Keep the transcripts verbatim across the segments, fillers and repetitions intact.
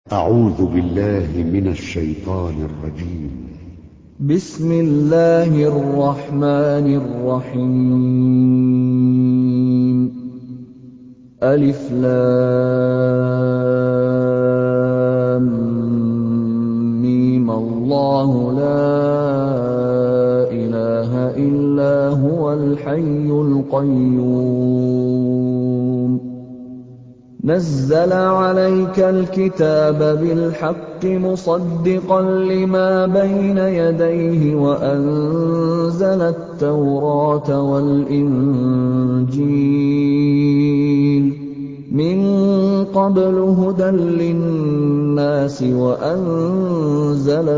أعوذ بالله من الشيطان الرجيم. بسم الله الرحمن الرحيم. ألف لام ميم الله لا إله إلا هو الحي القيوم نزل عليك الكتاب بالحق مصدقا لما بين يديه وأنزل التوراة والإنجيل من قبل هدى للناس وأنزل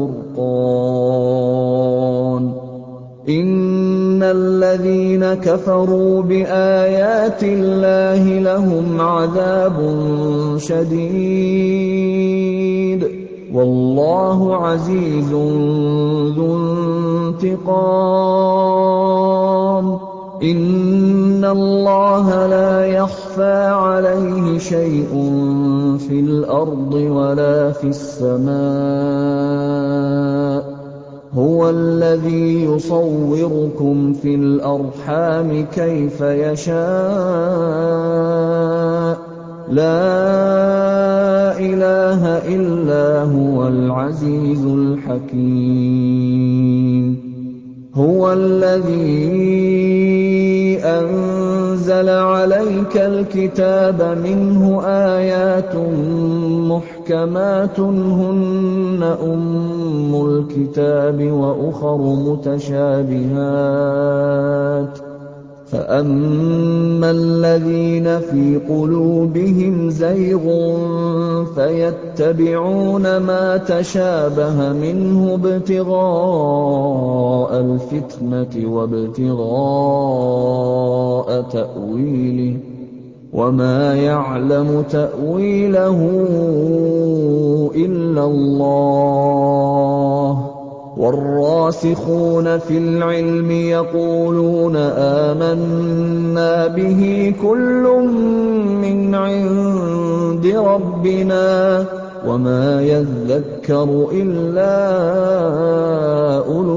الفرقان إن الذين كفروا بآيات الله لهم عذاب شديد والله عزيز ذو انتقام إن الله لا يخفى عليه شيء في الأرض ولا في السماء هو الذي يصوركم في الأرحام كيف يشاء لا إله إلا هو العزيز الحكيم هو الذي أنزل عليك الكتاب منه آيات محكمات هن أم الكتاب وأخر متشابهات فأما الذين في قلوبهم زيغ فيتبعون ما تشابه منه ابتغاء الفتنة وابتغاء تأويله وما يعلم تأويله إلا الله والراسخون في العلم يقولون آمنا به كل من عند ربنا وما يذكر إلا أولو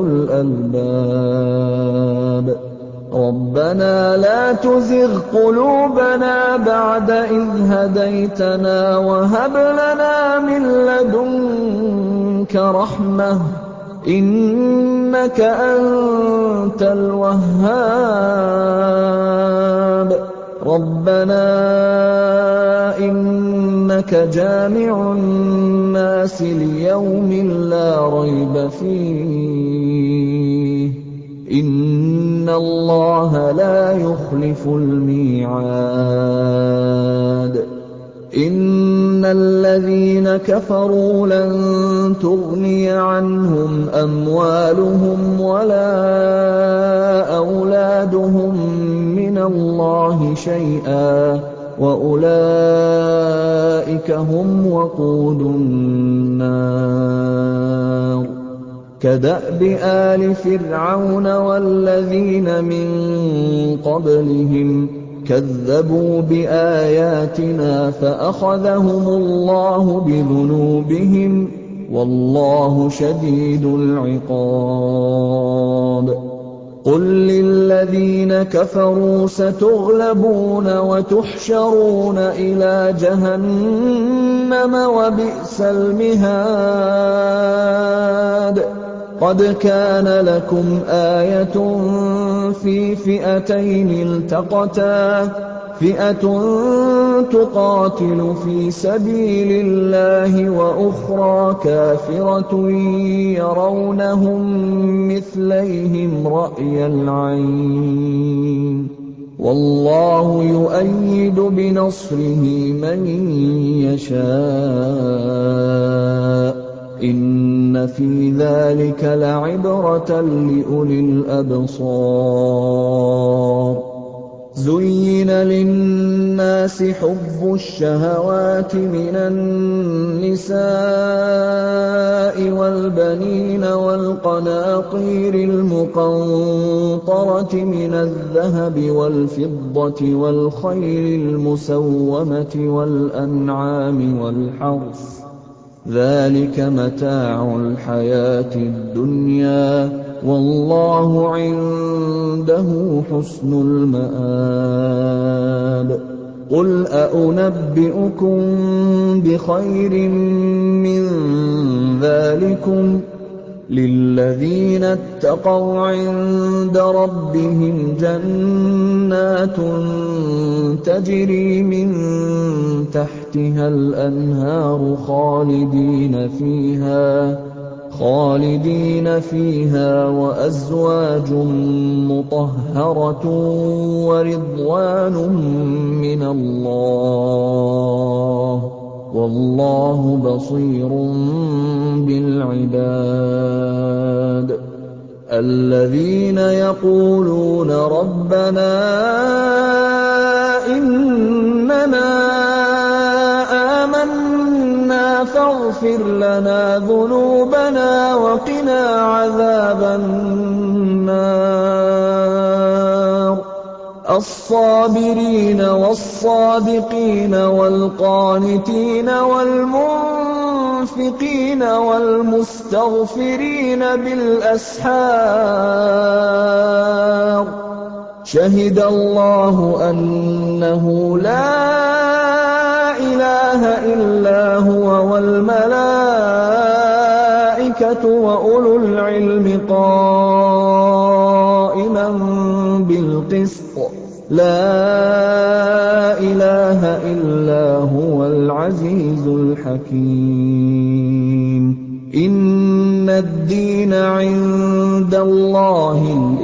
الألباب ربنا لا تزغ قلوبنا بعد إذ هديتنا وهب لنا من لدنك رحمة إنك أنت الوهاب ربنا إنك جامع الناس ليوم لا ريب فيه إن الله لا يخلف الميعاد إن الذين كفروا لن تغني عنهم أموالهم ولا أولادهم من الله شيئا وأولئك هم وقود النار كدأب آل فرعون والذين من قبلهم كذبوا بآياتنا فأخذهم الله بذنوبهم والله شديد العقاب قل للذين كفروا ستغلبون وتحشرون إلى جهنم وبئس المهاد قد كان لكم آية في فئتين التقتا فئة تقاتل في سبيل الله وأخرى كافرة يرونهم مثليهم رأي العين والله يؤيد بنصره من يشاء إن في ذلك لعبرة لأولي الأبصار زُيِّنَ لِلنَّاسِ حُبُّ الشَّهَوَاتِ مِنَ النِّسَاءِ وَالْبَنِينَ وَالْقَنَاطِيرِ الْمُقَنطَرَةِ مِنَ الذَّهَبِ وَالْفِضَّةِ وَالْخَيْلِ الْمُسَوَّمَةِ وَالْأَنْعَامِ وَالْحَرْثِ ۗ ذَٰلِكَ مَتَاعُ الْحَيَاةِ الدُّنْيَا ۖ وَاللَّهُ عِندَهُ حُسْنُ الْمَآبِ. قُلْ أَؤُنَبِّئُكُم بِخَيْرٍ مِّن ذَٰلِكُمْ ۚ لِلَّذِينَ اتَّقَوْا عِندَ رَبِّهِمْ جَنَّاتٌ تَجْرِي مِن تَحْتِهَا الْأَنْهَارُ خَالِدِينَ فِيهَا خالدين فيها وَأَزْوَاجٌ مُّطَهَّرَةٌ وَرِضْوَانٌ مِّنَ اللَّهِ ۗ وَاللَّهُ بَصِيرٌ بِالْعِبَادِ. الَّذِينَ يَقُولُونَ رَبَّنَا إِنَّنَا آمَنَّا فَاغْفِرْ لَنَا ذُنُوبَنَا وَقِنَا عَذَابَ النَّارِ. الصَّابِرِينَ وَالصَّادِقِينَ وَالْقَانِتِينَ وَالْمُنفِقِينَ وَالْمُسْتَغْفِرِينَ بِالْأَسْحَارِ. شَهِدَ اللَّهُ أَنَّهُ لَا إِلَٰهَ إِلَّا هُوَ وَالْمَلَائِكَةُ وَأُولُو الْعِلْمِ قَائِمًا بِالْقِسْطِ ۚ لَا إِلَٰهَ إِلَّا هُوَ الْعَزِيزُ الْحَكِيمُ. إِنَّ الدِّينَ عِندَ اللَّهِ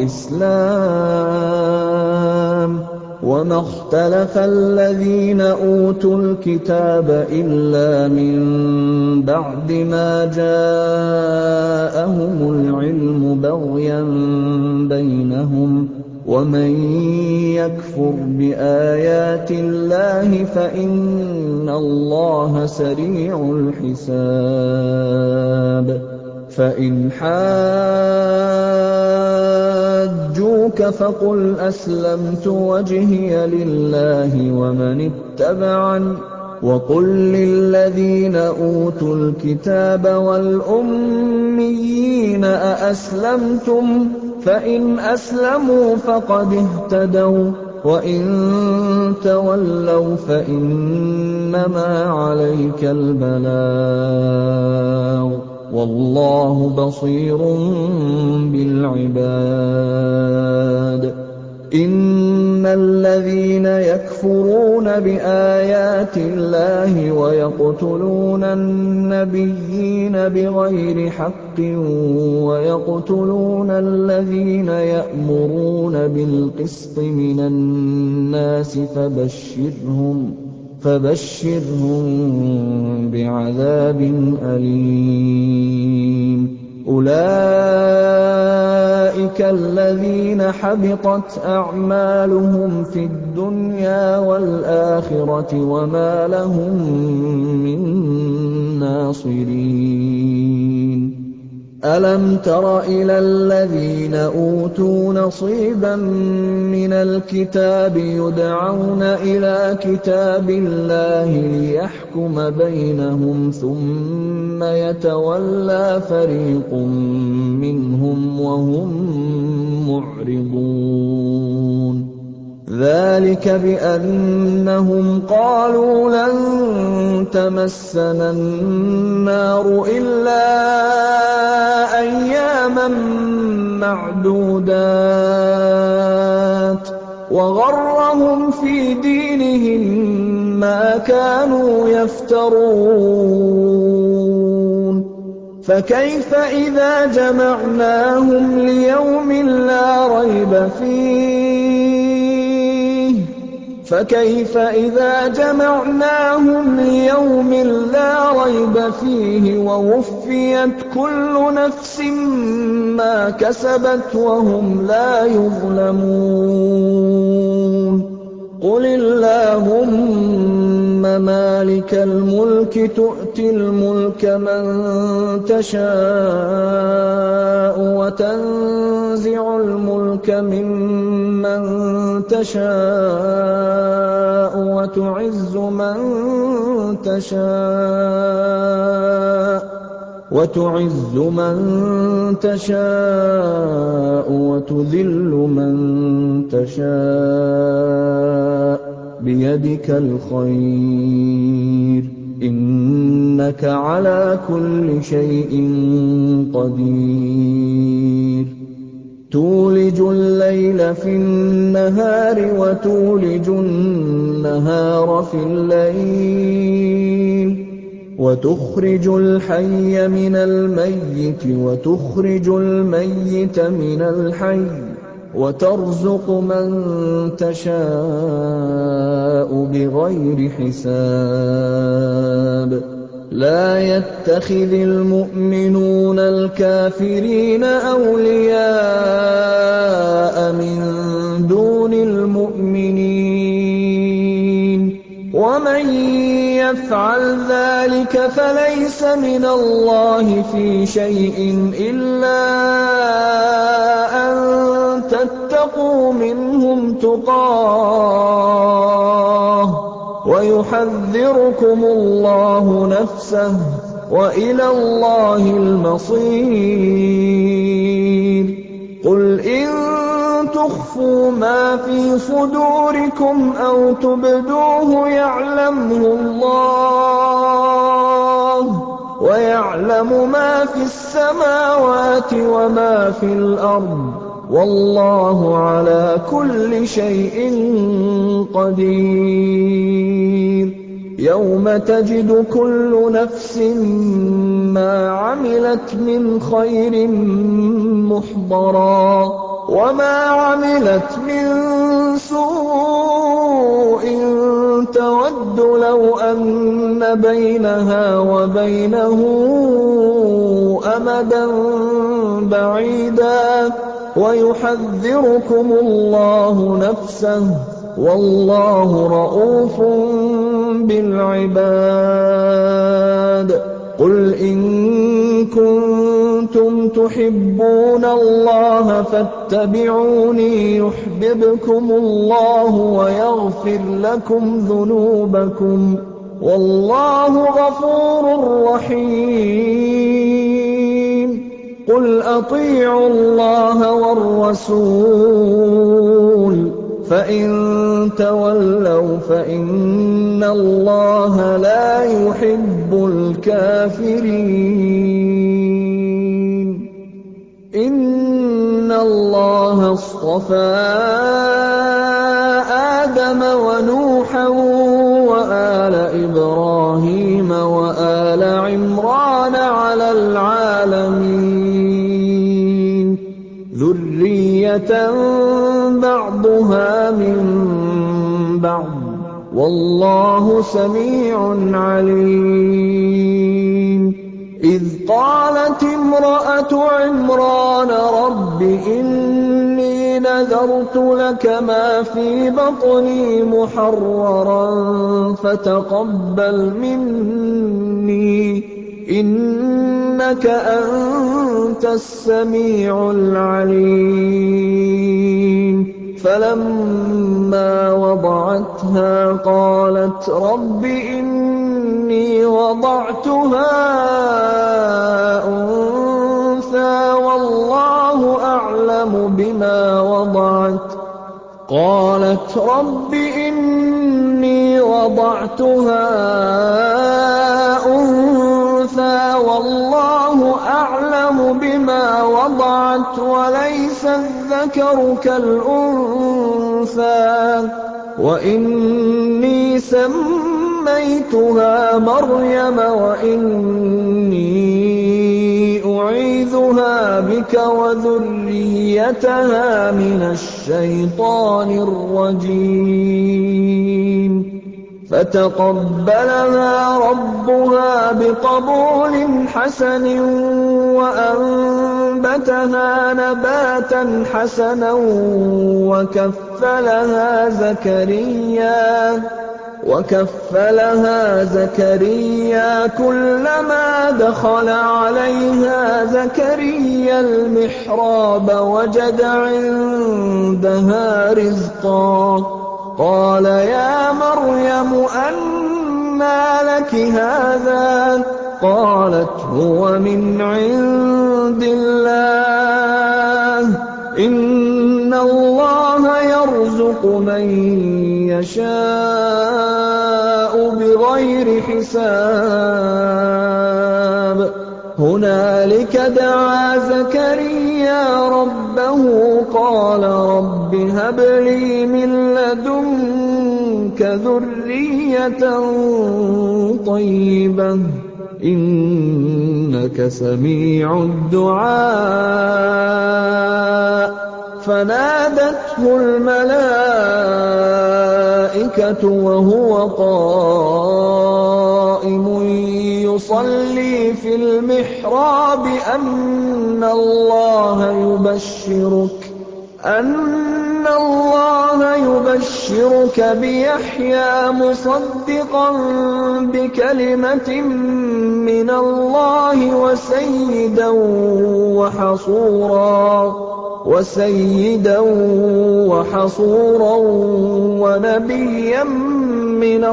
الْإِسْلَامُ ۗ وَمَا اخْتَلَفَ الَّذِينَ أُوتُوا الْكِتَابَ إِلَّا مِن بَعْدِ مَا جَاءَهُمُ الْعِلْمُ بَغْيًا بَيْنَهُمْ ۗ وَمَن يَكْفُرْ بِآيَاتِ اللَّهِ فَإِنَّ اللَّهَ سَرِيعُ الْحِسَابِ. فَإِنْ حَاجُّوكَ فَقُلْ أَسْلَمْتُ وَجْهِيَ لِلَّهِ وَمَنِ اتَّبَعَنِ ۗ وَقُل لِّلَّذِينَ أُوتُوا الْكِتَابَ وَالْأُمِّيِّينَ أَأَسْلَمْتُمْ ۚ فَإِنْ أَسْلَمُوا فَقَدِ اهْتَدَوا ۖ وَّإِن تَوَلَّوْا فَإِنَّمَا عَلَيْكَ الْبَلَاغُ ۗ وَاللَّهُ بَصِيرٌ بِالْعِبَادِ. إِنَّ الَّذِينَ يَكْفُرُونَ بِآيَاتِ اللَّهِ وَيَقْتُلُونَ النَّبِيِّينَ بِغَيْرِ حَقٍّ وَيَقْتُلُونَ الَّذِينَ يَأْمُرُونَ بِالْقِسْطِ مِنَ النَّاسِ فَبَشِّرْهُم فَبَشِّرْهُم بِعَذَابٍ أَلِيمٍ. أُولَٰئِكَ الَّذِينَ حَبِطَتْ أَعْمَالُهُمْ فِي الدُّنْيَا وَالْآخِرَةِ وَمَا لَهُم مِّن نَّاصِرِينَ. أَلَمْ تَرَ إِلَى الَّذِينَ أُوتُوا نَصِيبًا مِّنَ الْكِتَابِ يُدْعَوْنَ إِلَىٰ كِتَابِ اللَّهِ لِيَحْكُمَ بَيْنَهُمْ ثُمَّ يَتَوَلَّىٰ فَرِيقٌ مِّنْهُمْ وَهُم مُّعْرِضُونَ. ذَٰلِكَ بِأَنَّهُمْ قَالُوا لَن تَمَسَّنَا النَّارُ إِلَّا أَيَّامًا مَّعْدُودَاتٍ ۖ وَغَرَّهُمْ فِي دِينِهِم مَّا كَانُوا يَفْتَرُونَ. فَكَيْفَ إِذَا جَمَعْنَاهُمْ لِيَوْمٍ لَّا رَيْبَ فِيهِ فَكَيْفَ إِذَا جَمَعْنَاهُمْ لِيَوْمٍ لَّا رَيْبَ فِيهِ وَوُفِّيَتْ كُلُّ نَفْسٍ مَّا كَسَبَتْ وَهُمْ لَا يُظْلَمُونَ. قُلِ اللَّهُمَّ مَالِكَ الْمُلْكِ تُؤْتِي الْمُلْكَ مَن تَشَاءُ وَتَنزِعُ الْمُلْكَ مِمَّن تَشَاءُ وَتُعِزُّ مَن تَشَاءُ وَتُعِزُّ مَن تَشَاءُ وَتُذِلُّ مَن تَشَاءُ ۖ بِيَدِكَ الْخَيْرُ ۖ إِنَّكَ عَلَىٰ كُلِّ شَيْءٍ قَدِيرٌ تُولِجُ اللَّيْلَ فِي النَّهَارِ وَتُولِجُ النَّهَارَ فِي اللَّيْلِ وَتُخْرِجُ الْحَيَّ مِنَ الْمَيِّتِ وَتُخْرِجُ الْمَيِّتَ مِنَ الْحَيِّ وَتَرْزُقُ مَن تَشَاءُ بِغَيْرِ حِسَابٍ لَا يَتَّخِذِ الْمُؤْمِنُونَ الْكَافِرِينَ أَوْلِيَاءَ مِن دُونِ الْمُؤْمِنِينَ ۖ وَمَن يَفْعَلْ ذَٰلِكَ فَلَيْسَ مِنَ اللَّهِ فِي شَيْءٍ إِلَّا أَن تَتَّقُوا مِنْهُمْ تُقَاةً ۗ وَيُحَذِّرُكُمُ اللَّهُ نَفْسَهُ ۗ وَإِلَى اللَّهِ الْمَصِيرُ قُلْ إِن تُخْفُوا مَا فِي صُدُورِكُمْ أَوْ تُبْدُوهُ يَعْلَمْهُ اللَّهُ ۗ وَيَعْلَمُ مَا فِي السَّمَاوَاتِ وَمَا فِي الْأَرْضِ ۗ وَاللَّهُ عَلَىٰ كُلِّ شَيْءٍ قَدِيرٌ يَوْمَ تَجِدُ كُلُّ نَفْسٍ مَّا عَمِلَتْ مِنْ خَيْرٍ مُّحْضَرًا وَمَا عَمِلَتْ مِن سُوءٍ تَوَدُّ لَوْ أَنَّ بَيْنَهَا وَبَيْنَهُ أَمَدًا بَعِيدًا ۗ وَيُحَذِّرُكُمُ اللَّهُ نَفْسَهُ ۗ وَاللَّهُ رَءُوفٌ بِالْعِبَادِ قُلْ إِن كُنتُمْ تُحِبُّونَ اللَّهَ فَاتَّبِعُونِي يُحْبِبْكُمُ اللَّهُ وَيَغْفِرْ لَكُمْ ذُنُوبَكُمْ ۗ وَاللَّهُ غَفُورٌ رَّحِيمٌ قُلْ أَطِيعُوا اللَّهَ وَالرَّسُولَ ۖ فَإِن تَوَلَّوْا فَإِنَّ اللَّهَ لَا يُحِبُّ الْكَافِرِينَ إِنَّ اللَّهَ اصْطَفَىٰ آدَمَ وَنُوحًا وَآلَ إِبْرَاهِيمَ وَآلَ عِمْرَانَ عَلَى الْعَالَمِينَ ذُرِّيَّةً بَعْضُهَا مِن بَعْضٍ ۗ وَاللَّهُ سَمِيعٌ عَلِيمٌ إِذْ قَالَتِ امْرَأَتُ عِمْرَانَ رَبِّ إِنِّي نَذَرْتُ لَكَ مَا فِي بَطْنِي مُحَرَّرًا فَتَقَبَّلْ مِنِّي إِنَّكَ أَنتَ السَّمِيعُ الْعَلِيمُ فَلَمَّا وَضَعَتْهَا قَالَتْ رَبِّ إِنِّي وَضَعْتُهَا أُنثَىٰ وَاللَّهُ أَعْلَمُ بِمَا وَضَعَتْ قَالَتْ رَبِّ إِنِّي وَضَعْتُهَا أُنثَىٰ وَاللَّهُ أَعْلَمُ بِمَا وَضَعَتْ وَلَيْسَ الذَّكَرُ كَالْأُنثَىٰ وَإِنِّي سَمَّيْتُهَا مَرْيَمَ وَإِنِّي أُعِيذُهَا بِكَ وَذُرِّيَّتَهَا مِنَ الشَّيْطَانِ الرَّجِيمِ فَتَقَبَّلَهَا رَبُّهَا بِقَبُولٍ حَسَنٍ وَأَنبَتَهَا نَبَاتًا حَسَنًا وَكَفَّلَهَا زَكَرِيَّا وَكَفَّلَهَا زَكَرِيَّا كُلَّمَا دَخَلَ عَلَيْهَا زَكَرِيَّا الْمِحْرَابَ وَجَدَ عِندَهَا رِزْقًا قَالَ يَا مَرْيَمُ أَنَّىٰ لَكِ هَٰذَا ۖ قَالَتْ هُوَ مِنْ عِندِ اللَّهِ ۖ إِنَّ اللَّهَ يَرْزُقُ مَن يَشَاءُ بِغَيْرِ حِسَابٍ هُنَالِكَ دَعَا زَكَرِيَّا رَبَّهُ قَالَ رَبِّ هَبْ لِي مِن لَّدُنكَ ذُرِّيَّةً طَيِّبَةً ۖ إِنَّكَ سَمِيعُ الدُّعَاءِ فَنَادَتْهُ الْمَلَائِكَةُ وَهُوَ قَائِمٌ يُصَلِّي فِي الْمِحْرَابِ أَنَّ اللَّهَ يُبَشِّرُكَ بِيَحْيَىٰ مُصَدِّقًا بِكَلِمَةٍ مِّنَ اللَّهِ وَسَيِّدًا وَحَصُورًا وَنَبِيًّا مِّنَ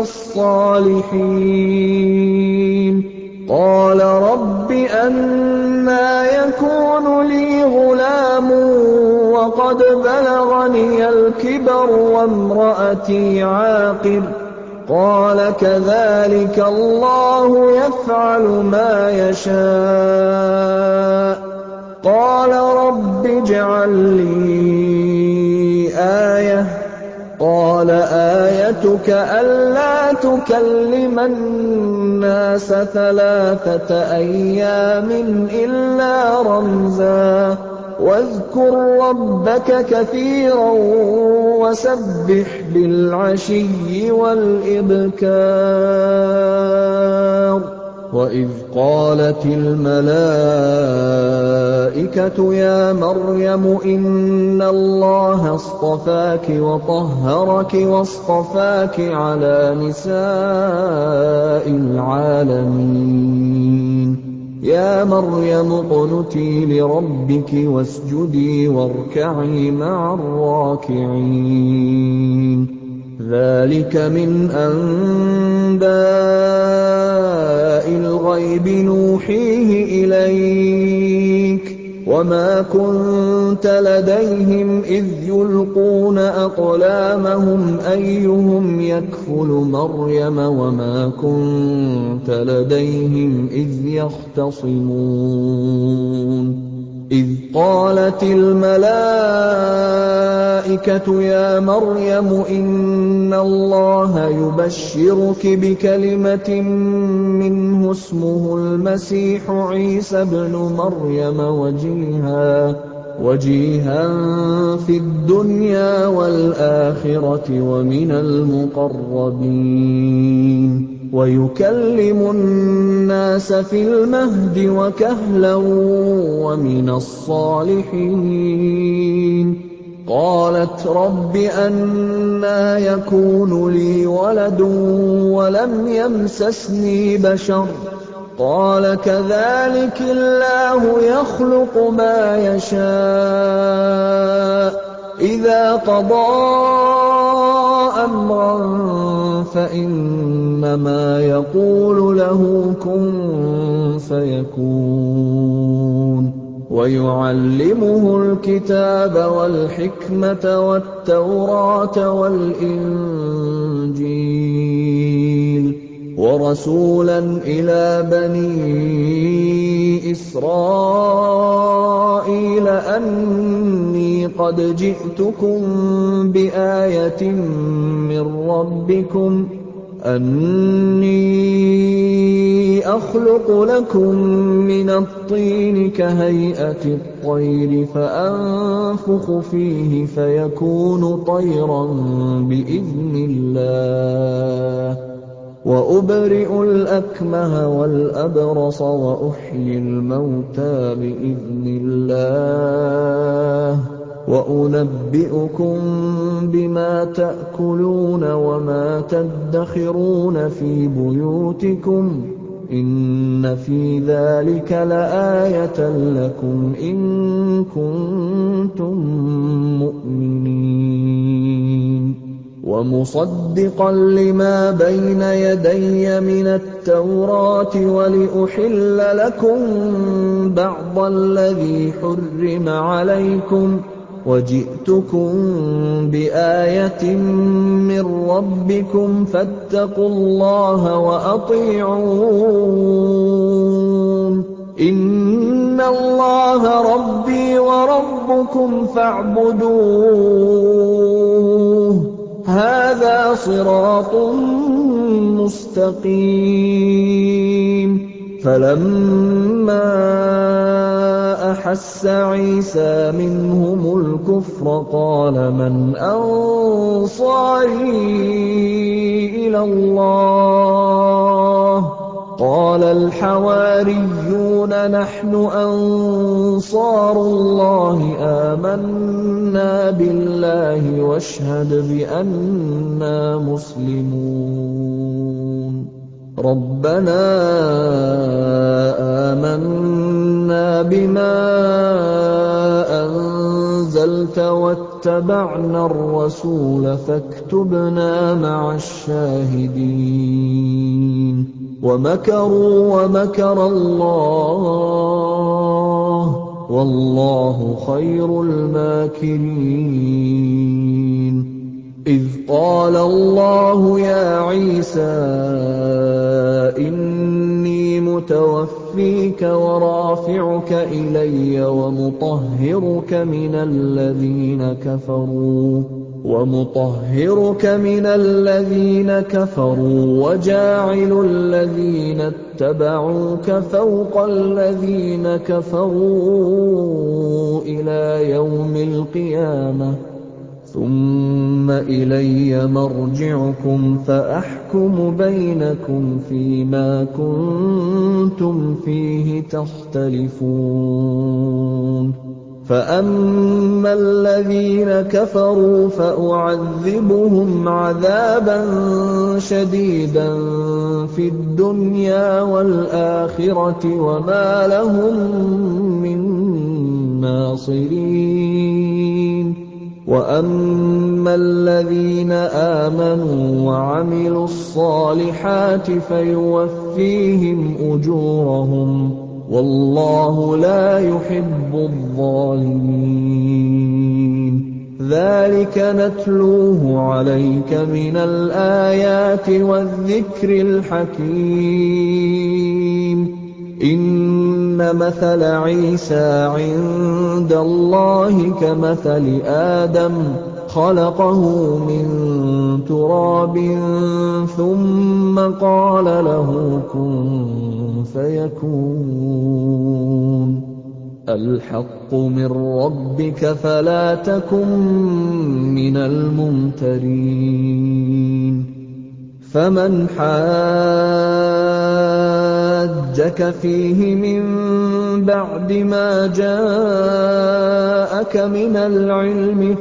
الصَّالِحِينَ قَالَ رَبِّ أَنَّىٰ يَكُونُ لِي غُلَامٌ وَقَدْ بَلَغَنِيَ الْكِبَرُ وَامْرَأَتِي عَاقِرٌ ۖ قَالَ كَذَٰلِكَ اللَّهُ يَفْعَلُ مَا يَشَاءُ ۖ قَالَ رَبِّ اجْعَل لِّي آيَةً ۖ قَالَ آيَتُكَ أَلَّا تُكَلِّمَ النَّاسَ ثَلَاثَةَ أَيَّامٍ إِلَّا رَمْزًا ۗ وَاذْكُر رَّبَّكَ كَثِيرًا وَسَبِّحْ بِالْعَشِيِّ وَالْإِبْكَارِ وَإِذْ قَالَتِ الْمَلَائِكَةُ يَا مَرْيَمُ إِنَّ اللَّهَ اصْطَفَاكِ وَطَهَّرَكِ وَاصْطَفَاكِ عَلَىٰ نِسَاءِ الْعَالَمِينَ يَا مَرْيَمُ اقْنُتِي لِرَبِّكِ وَاسْجُدِي وَارْكَعِي مَعَ الرَّاكِعِينَ ذَٰلِكَ مِنْ أَنبَاءِ الْغَيْبِ نُوحِيهِ إِلَيْكَ ۖ وَمَا كُنتَ لَدَيْهِمْ إِذْ يُلْقُونَ أَقْلَامَهُمْ أَيُّهُمْ يَكْفُلُ مَرْيَمَ وَمَا كُنتَ لَدَيْهِمْ إِذْ يَخْتَصِمُونَ إِذْ قَالَتِ الْمَلَائِكَةُ يَا مَرْيَمُ إِنَّ اللَّهَ يُبَشِّرُكِ بِكَلِمَةٍ مِّنْهُ اسْمُهُ الْمَسِيحُ عِيسَى ابْنُ مَرْيَمَ وَجِيهًا فِي الدُّنْيَا وَالْآخِرَةِ وَمِنَ الْمُقَرَّبِينَ وَيُكَلِّمُ النَّاسَ فِي الْمَهْدِ وَكَهْلًا وَمِنَ الصَّالِحِينَ قَالَتْ رَبِّ أَنَّىٰ يَكُونُ لِي وَلَدٌ وَلَمْ يَمْسَسْنِي بَشَرٌ ۖ قَالَ كَذَٰلِكِ اللَّهُ يَخْلُقُ مَا يَشَاءُ ۚ إِذَا قَضَىٰ أَمْرًا فَإِنَّمَا يَقُولُ لَهُ كُن فَيَكُونُ وَيُعَلِّمُهُ الْكِتَابَ وَالْحِكْمَةَ وَالتَّوْرَاةَ وَالْإِنجِيلَ وَرَسُولًا إِلَىٰ بَنِي إِسْرَائِيلَ أَنِّي قَدْ جِئْتُكُم بِآيَةٍ مِّن رَّبِّكُمْ أَنِّي أَخْلُقُ لَكُم مِّنَ الطِّينِ كَهَيْئَةِ الطَّيْرِ فَأَنفُخُ فِيهِ فَيَكُونُ طَيْرًا بِإِذْنِ اللَّهِ وَأُبْرِئُ الْأَكْمَهَ وَالْأَبْرَصَ وَأُحْيِي الْمَوْتَىٰ بِإِذْنِ اللَّهِ وَأُنَبِّئُكُم بِمَا تَأْكُلُونَ وَمَا تَدَّخِرُونَ فِي بُيُوتِكُمْ ۚ إِنَّ فِي ذَٰلِكَ لَآيَةً لَّكُمْ إِن كُنتُم مُّؤْمِنِينَ وَمُصَدِّقًا لِّمَا بَيْنَ يَدَيَّ مِنَ التَّوْرَاةِ وَلِأُحِلَّ لَكُم بَعْضَ الَّذِي حُرِّمَ عَلَيْكُمْ ۚ وَجِئْتُكُم بِآيَةٍ مِّن رَّبِّكُمْ فَاتَّقُوا اللَّهَ وَأَطِيعُونِ ۚ إِنَّ اللَّهَ رَبِّي وَرَبُّكُمْ فَاعْبُدُوهُ ۚ هَٰذَا صِرَاطٌ مُّسْتَقِيمٌ فَلَمَّا أَحَسَّ عِيسَىٰ مِنْهُمُ الْكُفْرَ قَالَ مَنْ أَنصَارِي إِلَى اللَّهِ ۖ قَالَ الْحَوَارِيُّونَ نَحْنُ أَنصَارُ اللَّهِ آمَنَّا بِاللَّهِ وَاشْهَدْ بِأَنَّا مُسْلِمُونَ رَبَّنَا آمَنَّا بِمَا أَنزَلْتَ وَاتَّبَعْنَا الرَّسُولَ فَاكْتُبْنَا مَعَ الشَّاهِدِينَ وَمَكَرُوا وَمَكَرَ اللَّهُ ۖ وَاللَّهُ خَيْرُ الْمَاكِرِينَ إِذْ قَالَ اللَّهُ يَا عِيسَىٰ إِنِّي مُتَوَفِّيكَ وَرَافِعُكَ إِلَيَّ وَمُطَهِّرُكَ مِنَ الَّذِينَ كَفَرُوا وَمُطَهِّرُكَ مِنَ الَّذِينَ كَفَرُوا وَجَاعِلُ الَّذِينَ اتَّبَعُوكَ فَوْقَ الَّذِينَ كَفَرُوا إِلَىٰ يَوْمِ الْقِيَامَةِ ۖ ثُمَّ إِلَيَّ مَرْجِعُكُمْ فَأَحْكُمُ بَيْنَكُمْ فِيمَا كُنتُمْ فِيهِ تَخْتَلِفُونَ فَأَمَّا الَّذِينَ كَفَرُوا فَأُعَذِّبُهُمْ عَذَابًا شَدِيدًا فِي الدُّنْيَا وَالْآخِرَةِ وَمَا لَهُم مِّن نَّاصِرِينَ وَأَمَّا الَّذِينَ آمَنُوا وَعَمِلُوا الصَّالِحَاتِ فَيُوَفِّيهِمْ أُجُورَهُمْ ۗ وَاللَّهُ لَا يُحِبُّ الظَّالِمِينَ ذَٰلِكَ نَتْلُوهُ عَلَيْكَ مِنَ الْآيَاتِ وَالذِّكْرِ الْحَكِيمِ إِنَّ مَثَلَ عِيسَىٰ عِندَ اللَّهِ كَمَثَلِ آدَمَ خَلَقَهُ مِن تُرَابٍ ثُمَّ قَالَ لَهُ كُن فَيَكُونُ الْحَقُّ مِن رَّبِّكَ فَلَا تَكُن مِّنَ الْمُمْتَرِينَ فَمَنْ حَاجَّكَ فِيهِ مِن بَعْدِ مَا جَاءَكَ مِنَ الْعِلْمِ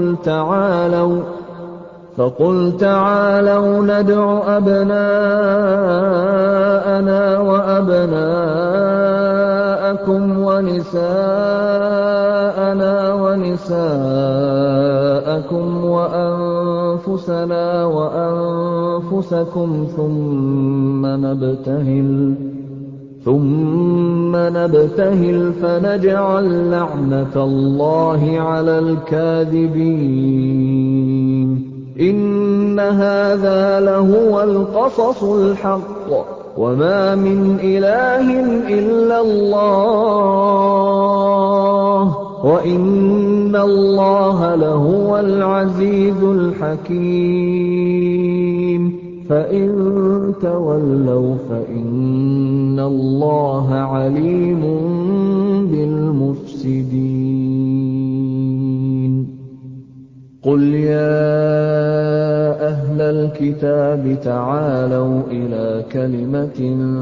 فَقُلْ تَعَالَوْا نَدْعُ أَبْنَاءَنَا وَأَبْنَاءَكُمْ وَنِسَاءَنَا وَنِسَاءَكُمْ وَأَنفُسَنَا وَأَنفُسَكُمْ ثُمَّ نَبْتَهِلْ فَنَجْعَل لَّعْنَتَ اللَّهِ عَلَى الْكَاذِبِينَ إِنَّ هَٰذَا لَهُوَ الْقَصَصُ الْحَقُّ ۚ وَمَا مِنْ إِلَٰهٍ إِلَّا اللَّهُ ۚ وَإِنَّ اللَّهَ لَهُوَ الْعَزِيزُ الْحَكِيمُ فَإِن تَوَلَّوْا فَإِنَّ اللَّهَ عَلِيمٌ بِالْمُفْسِدِينَ قُلْ يَا أَهْلَ الْكِتَابِ تَعَالَوْا إِلَىٰ كَلِمَةٍ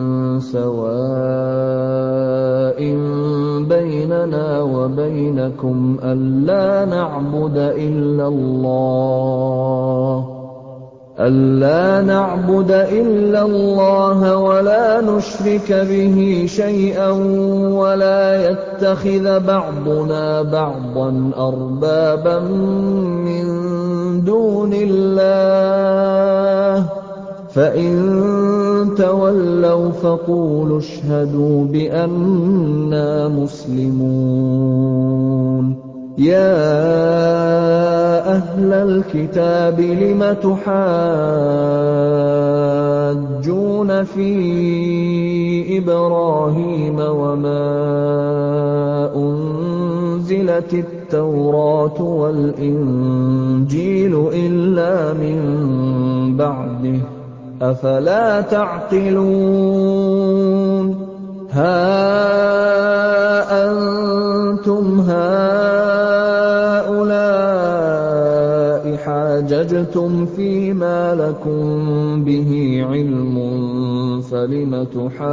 سَوَاءٍ بَيْنَنَا وَبَيْنَكُمْ أَلَّا نَعْبُدَ إِلَّا اللَّهَ أَلَّا نَعْبُدَ إِلَّا اللَّهَ وَلَا نُشْرِكَ بِهِ شَيْئًا وَلَا يَتَّخِذَ بَعْضُنَا بَعْضًا أَرْبَابًا مِّن دُونِ اللَّهِ ۚ فَإِن تَوَلَّوْا فَقُولُوا اشْهَدُوا بِأَنَّا مُسْلِمُونَ. يَا أَهْلَ الْكِتَابِ لِمَ تُحَاجُّونَ فِي إِبْرَاهِيمَ وَمَا أُنزِلَتِ التَّوْرَاةُ وَالْإِنجِيلُ إِلَّا مِن بَعْدِهِ ۚ أَفَلَا تَعْقِلُونَ. هَا أَنتُمْ هَٰؤُلَاءِ حَاجَجْتُمْ فِيمَا لَكُم بِهِ عِلْمٌ فَلِمَ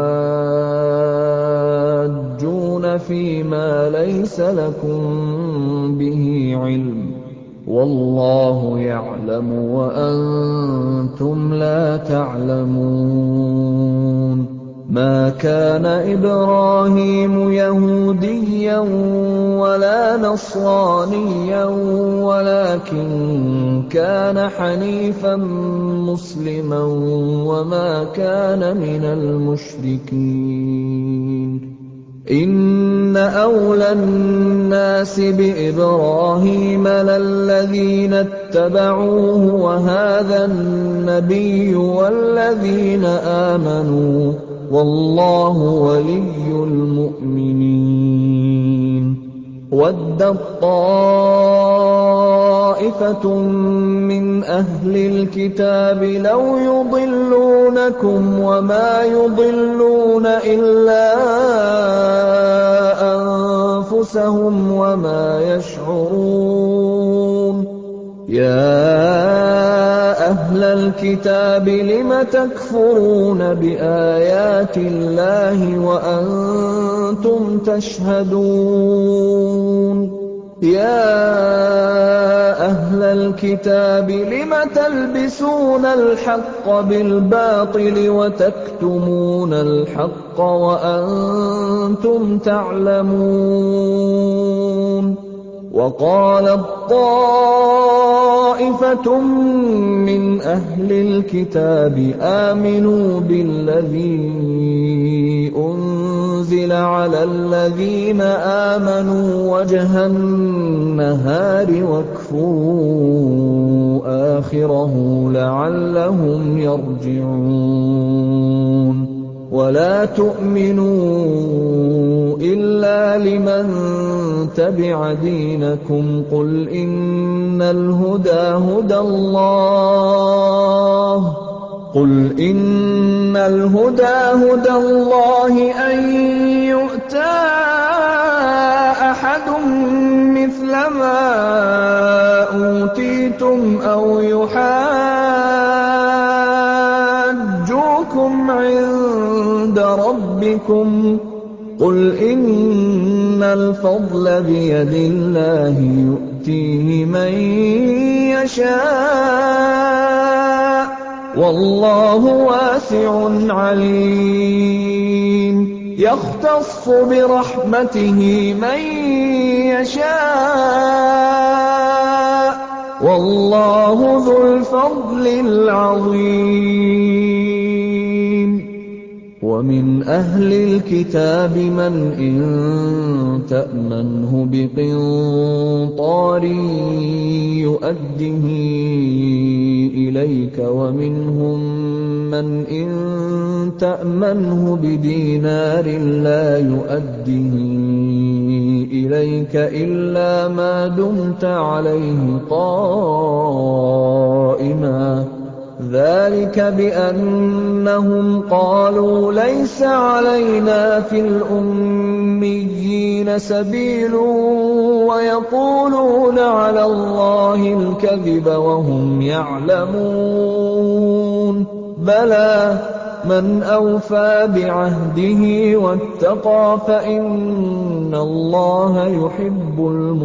تُحَاجُّونَ فِيمَا لَيْسَ لَكُم بِهِ عِلْمٌ ۚ وَاللَّهُ يَعْلَمُ وَأَنتُمْ لَا تَعْلَمُونَ. مَا كَانَ إِبْرَاهِيمُ يَهُودِيًّا وَلَا نَصْرَانِيًّا وَلَٰكِن كَانَ حَنِيفًا مُّسْلِمًا وَمَا كَانَ مِنَ الْمُشْرِكِينَ. إِنَّ أَوْلَى النَّاسِ بِإِبْرَاهِيمَ لَلَّذِينَ اتَّبَعُوهُ وَهَٰذَا النَّبِيُّ وَالَّذِينَ آمَنُوا ۗ وَاللَّهُ وَلِيُّ الْمُؤْمِنِينَ. وَدَّت طَّائِفَةٌ مِّنْ أَهْلِ الْكِتَابِ لَوْ يُضِلُّونَكُمْ وَمَا يُضِلُّونَ إِلَّا أَنفُسَهُمْ وَمَا يَشْعُرُونَ. يَا أَهْلَ الْكِتَابِ لِمَ تَكْفُرُونَ بِآيَاتِ اللَّهِ وَأَنتُمْ تَشْهَدُونَ. يَا أَهْلَ الْكِتَابِ لِمَ تَلْبِسُونَ الْحَقَّ بِالْبَاطِلِ وَتَكْتُمُونَ الْحَقَّ وَأَنتُمْ تَعْلَمُونَ. وَقَالَت طَّائِفَةٌ مِّنْ أَهْلِ الْكِتَابِ آمِنُوا بِالَّذِي أُنزِلَ عَلَى الَّذِينَ آمَنُوا وَجْهَ النَّهَارِ وَاكْفُرُوا آخِرَهُ لَعَلَّهُمْ يَرْجِعُونَ. وَلَا تُؤْمِنُوا إِلَّا لِمَن تَبِعَ دِينَكُمْ قُلْ إِنَّ الْهُدَىٰ هُدَى اللَّهِ قُلْ إِنَّ الْهُدَىٰ هُدَى اللَّهِ أَن يُؤْتَىٰ أَحَدٌ مِّثْلَ مَا أُوتِيتُمْ أَوْ يُحَاجُّوكُمْ عِندَ رَبِّكُمْ ۗ قُلْ إِنَّ الْفَضْلَ بِيَدِ اللَّهِ يُؤْتِيهِ مَن يَشَاءُ ۗ وَاللَّهُ وَاسِعٌ عَلِيمٌ. يَخْتَصُّ بِرَحْمَتِهِ مَن يَشَاءُ ۗ وَاللَّهُ ذُو الْفَضْلِ الْعَظِيمِ. وَمِنْ أَهْلِ الْكِتَابِ مَنْ إِن تَأْمَنْهُ بِقِنطَارٍ يُؤَدِّهِ إِلَيْكَ وَمِنْهُم مَّنْ إِن تَأْمَنْهُ بِدِينَارٍ لَّا يُؤَدِّهِ إِلَيْكَ إِلَّا مَا دُمْتَ عَلَيْهِ قَائِمًا ۗ ذَٰلِكَ بِأَنَّهُمْ قَالُوا لَيْسَ عَلَيْنَا فِي الْأُمِّيِّينَ سَبِيلٌ وَيَقُولُونَ عَلَى اللَّهِ الْكَذِبَ وَهُمْ يَعْلَمُونَ. بَلَىٰ مَنْ أَوْفَىٰ بِعَهْدِهِ وَاتَّقَىٰ فَإِنَّ اللَّهَ يُحِبُّ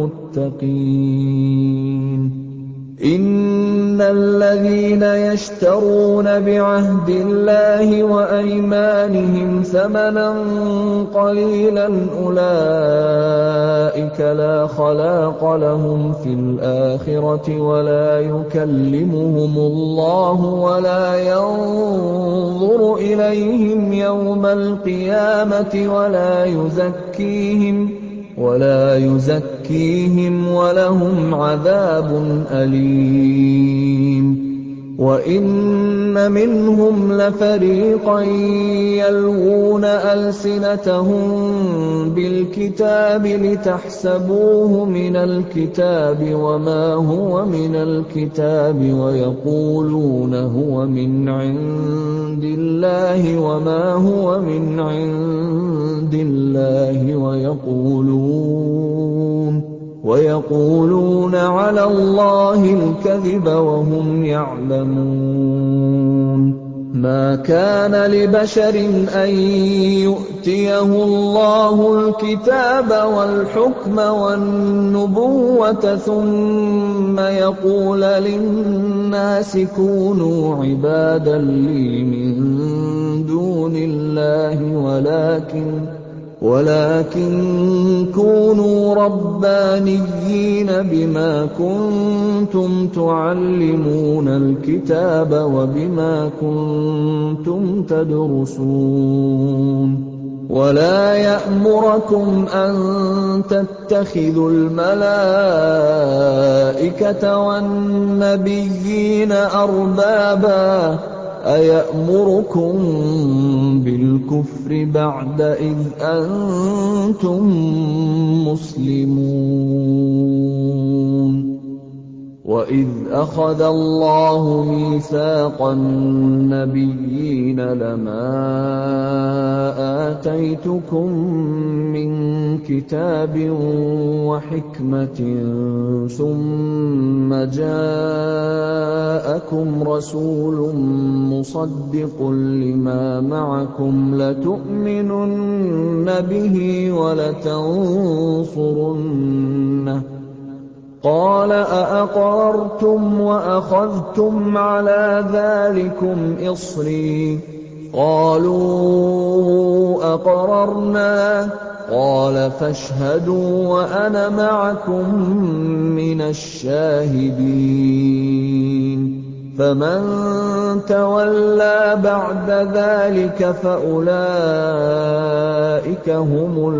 الْمُتَّقِينَ إِنَّ الَّذِينَ يَشْتَرُونَ بِعَهْدِ اللَّهِ وَأَيْمَانِهِمْ ثَمَنًا قَلِيلًا أُولَٰئِكَ لَا خَلَاقَ لَهُمْ فِي الْآخِرَةِ وَلَا يُكَلِّمُهُمُ اللَّهُ وَلَا يَنظُرُ إِلَيْهِمْ يَوْمَ الْقِيَامَةِ وَلَا يُزَكِّيهِمْ وَلَا يُزَكِّيهِمْ وَلَهُمْ عَذَابٌ أَلِيمٌ وَإِنَّ مِنْهُمْ لَفَرِيقًا يَلْوُونَ أَلْسِنَتَهُم بِالْكِتَابِ لِتَحْسَبُوهُ مِنَ الْكِتَابِ وَمَا هُوَ مِنَ الْكِتَابِ وَيَقُولُونَ هُوَ مِنْ عِندِ اللَّهِ وَمَا هُوَ مِنْ عِندِ اللَّهِ وَيَقُولُونَ وَيَقُولُونَ عَلَى اللَّهِ الْكَذِبَ وَهُمْ يَعْلَمُونَ مَا كَانَ لِبَشَرٍ أَن يُؤْتِيَهُ اللَّهُ الْكِتَابَ وَالْحُكْمَ وَالنُّبُوَّةَ ثُمَّ يَقُولَ لِلنَّاسِ كُونُوا عِبَادًا لِّي مِن دُونِ اللَّهِ وَلَٰكِن وَلَٰكِن كُونُوا رَبَّانِيِّينَ بِمَا كُنتُمْ تُعَلِّمُونَ الْكِتَابَ وَبِمَا كُنتُمْ تَدْرُسُونَ وَلَا يَأْمُرَكُمْ أَن تَتَّخِذُوا الْمَلَائِكَةَ وَالنَّبِيِّينَ أَرْبَابًا أَيَأْمُرُكُم بِالْكُفْرِ بَعْدَ إِذْ أَنتُم مُّسْلِمُونَ وَإِذْ أَخَذَ اللَّهُ مِيثَاقَ النَّبِيِّينَ لَمَا آتَيْتُكُم مِّن كِتَابٍ وَحِكْمَةٍ ثُمَّ جَاءَكُمْ رَسُولٌ مُّصَدِّقٌ لِّمَا مَعَكُمْ لَتُؤْمِنُنَّ بِهِ وَلَتَنصُرُنَّهُ قَالَ أَأَقْرَرْتُمْ وَأَخَذْتُمْ عَلَىٰ ذَٰلِكُمْ إِصْرِي قَالُوا أَقْرَرْنَا قَالَ فَاشْهَدُوا وَأَنَا مَعَكُم مِّنَ الشَّاهِدِينَ فَمَن تَوَلَّىٰ بَعْدَ ذَٰلِكَ فَأُولَٰئِكَ هُمُ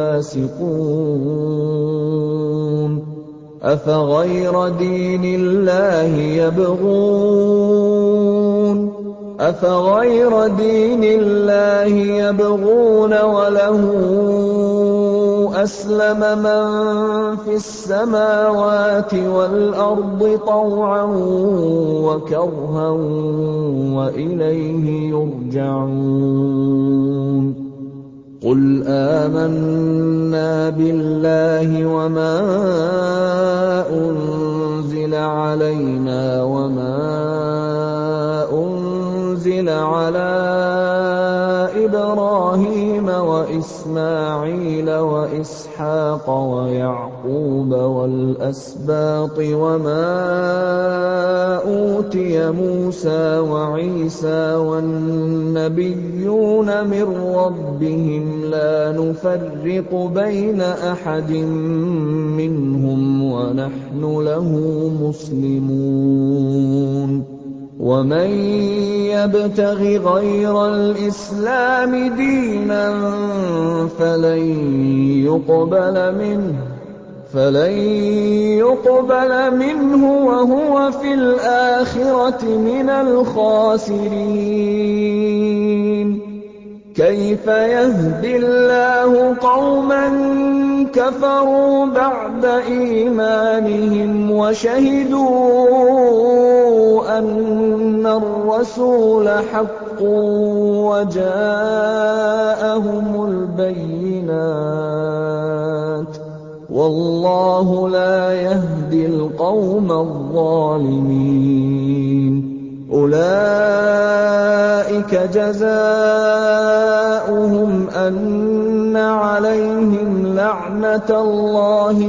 الْفَاسِقُونَ أَفَغَيْرَ دِينِ اللَّهِ يَبْغُونَ أَفَغَيْرَ دِينِ اللَّهِ يَبْغُونَ وَلَهُ أَسْلَمَ مَن فِي السَّمَاوَاتِ وَالْأَرْضِ طَوْعًا وَكَرْهًا وَإِلَيْهِ يُرْجَعُونَ قُلْ آمَنَّا بِاللَّهِ وَمَا أُنزِلَ عَلَيْنَا وَمَا أُنزِلَ عَلَىٰ إِبْرَاهِيمَ وَإِسْمَاعِيلَ وَإِسْحَاقَ وَيَعْقُوبَ وَالْأَسْبَاطِ وَمَا أُوتِيَ مُوسَىٰ وَعِيسَىٰ وَالنَّبِيُّونَ مِن رَّبِّهِمْ لَا نُفَرِّقُ بَيْنَ أَحَدٍ مِّنْهُمْ وَنَحْنُ لَهُ مُسْلِمُونَ وَمَن يَبْتَغِ غَيْرَ الْإِسْلَامِ دِينًا فَلَن يُقْبَلَ مِنْهُ فَلَن يُقْبَلَ مِنْهُ وَهُوَ فِي الْآخِرَةِ مِنَ الْخَاسِرِينَ كَيْفَ يَهْدِي اللَّهُ قَوْمًا كَفَرُوا بَعْدَ إِيمَانِهِمْ وَشَهِدُوا أَنَّ الرَّسُولَ حَقٌّ وَجَاءَهُمُ الْبَيِّنَاتُ وَاللَّهُ لَا يَهْدِي الْقَوْمَ الظَّالِمِينَ أُولَٰئِكَ أُولَٰئِكَ جَزَاؤُهُمْ أَنَّ عَلَيْهِمْ لَعْنَةَ اللَّهِ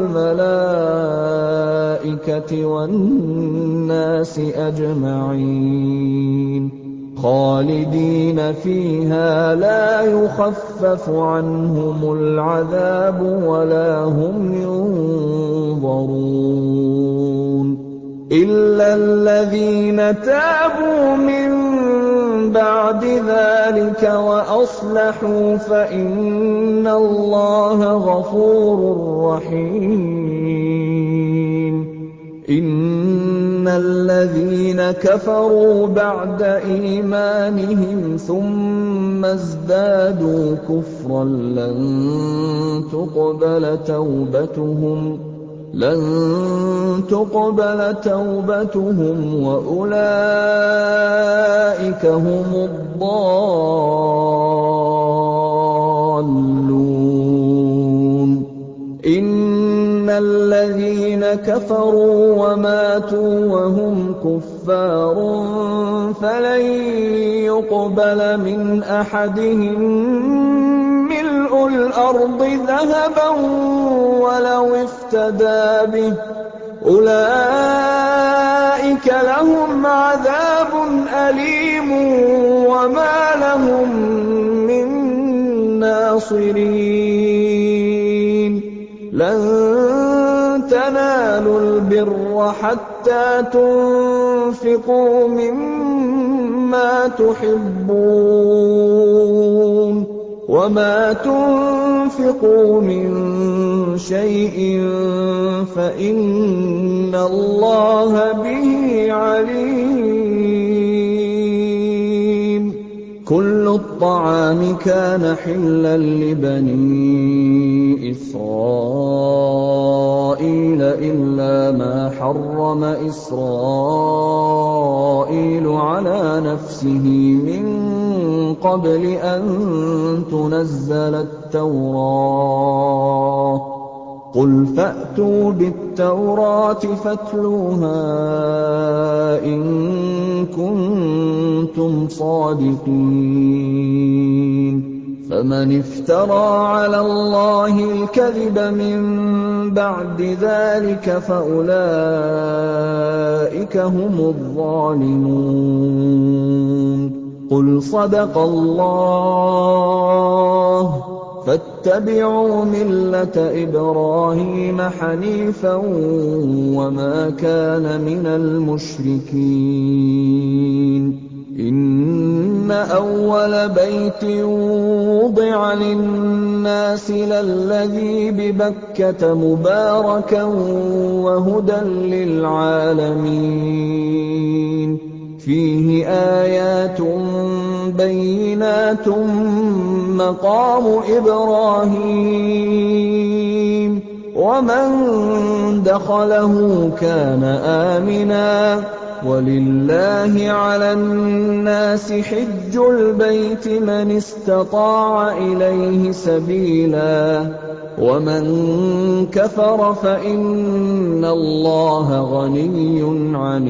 وَالْمَلَائِكَةِ وَالنَّاسِ أَجْمَعِينَ خَالِدِينَ فِيهَا لَا يُخَفَّفُ عَنْهُمُ الْعَذَابُ وَلَا هُمْ يُنظَرُونَ إِلَّا الَّذِينَ تَابُوا مِن بَعْدِ ذَٰلِكَ وَأَصْلَحُوا فَإِنَّ اللَّهَ غَفُورٌ رَّحِيمٌ إِنَّ الَّذِينَ كَفَرُوا بَعْدَ إِيمَانِهِمْ ثُمَّ ازْدَادُوا كُفْرًا لَّن تُقْبَلَ تَوْبَتُهُمْ لَن تُقْبَلَ تَوْبَتُهُمْ وَأُولَٰئِكَ هُمُ الضَّالُّونَ إِنَّ الَّذِينَ كَفَرُوا وَمَاتُوا وَهُمْ كُفَّارٌ فَلَن يُقْبَلَ مِنْ أَحَدِهِم مِّلْءُ الْأَرْضِ ذَهَبًا وَلَوِ افْتَدَىٰ بِهِ ۗ أُولَٰئِكَ لَهُمْ عَذَابٌ أَلِيمٌ وَمَا لَهُم مِّن نَّاصِرِينَ لَن تَنَالُوا الْبِرَّ حَتَّىٰ تُنفِقُوا مِمَّا تُحِبُّونَ ۚ وَمَا تُنفِقُوا مِن شَيْءٍ فَإِنَّ اللَّهَ بِهِ عَلِيمٌ كُلُّ الطَّعَامِ كَانَ حِلًّا لِّبَنِي إِسْرَائِيلَ إِلَّا مَا حَرَّمَ إِسْرَائِيلُ عَلَىٰ نَفْسِهِ مِن قَبْلِ أَن تُنَزَّلَ التَّوْرَاةُ ۗ قُلْ فَأْتُوا بِالتَّوْرَاةِ فَاتْلُوهَا إِن كُنتُمْ صَادِقِينَ فَمَنِ افْتَرَىٰ عَلَى اللَّهِ الْكَذِبَ مِن بَعْدِ ذَٰلِكَ فَأُولَٰئِكَ هُمُ الظَّالِمُونَ قُلْ صَدَقَ اللَّهُ ۖ فَاتَّبِعُوا مِلَّةَ إِبْرَاهِيمَ حَنِيفًا وَمَا كَانَ مِنَ الْمُشْرِكِينَ إِنَّ أَوَّلَ بَيْتٍ وُضِعَ لِلنَّاسِ لَلَّذِي بِبَكَّةَ مُبَارَكًا وَهُدًى لِّلْعَالَمِينَ فِيهِ آيَاتٌ بَيِّنَاتٌ مَّقَامُ إِبْرَاهِيمَ ۖ وَمَن دَخَلَهُ كَانَ آمِنًا ۗ وَلِلَّهِ عَلَى النَّاسِ حِجُّ الْبَيْتِ مَنِ اسْتَطَاعَ إِلَيْهِ سَبِيلًا ۚ وَمَن كَفَرَ فَإِنَّ اللَّهَ غَنِيٌّ عَنِ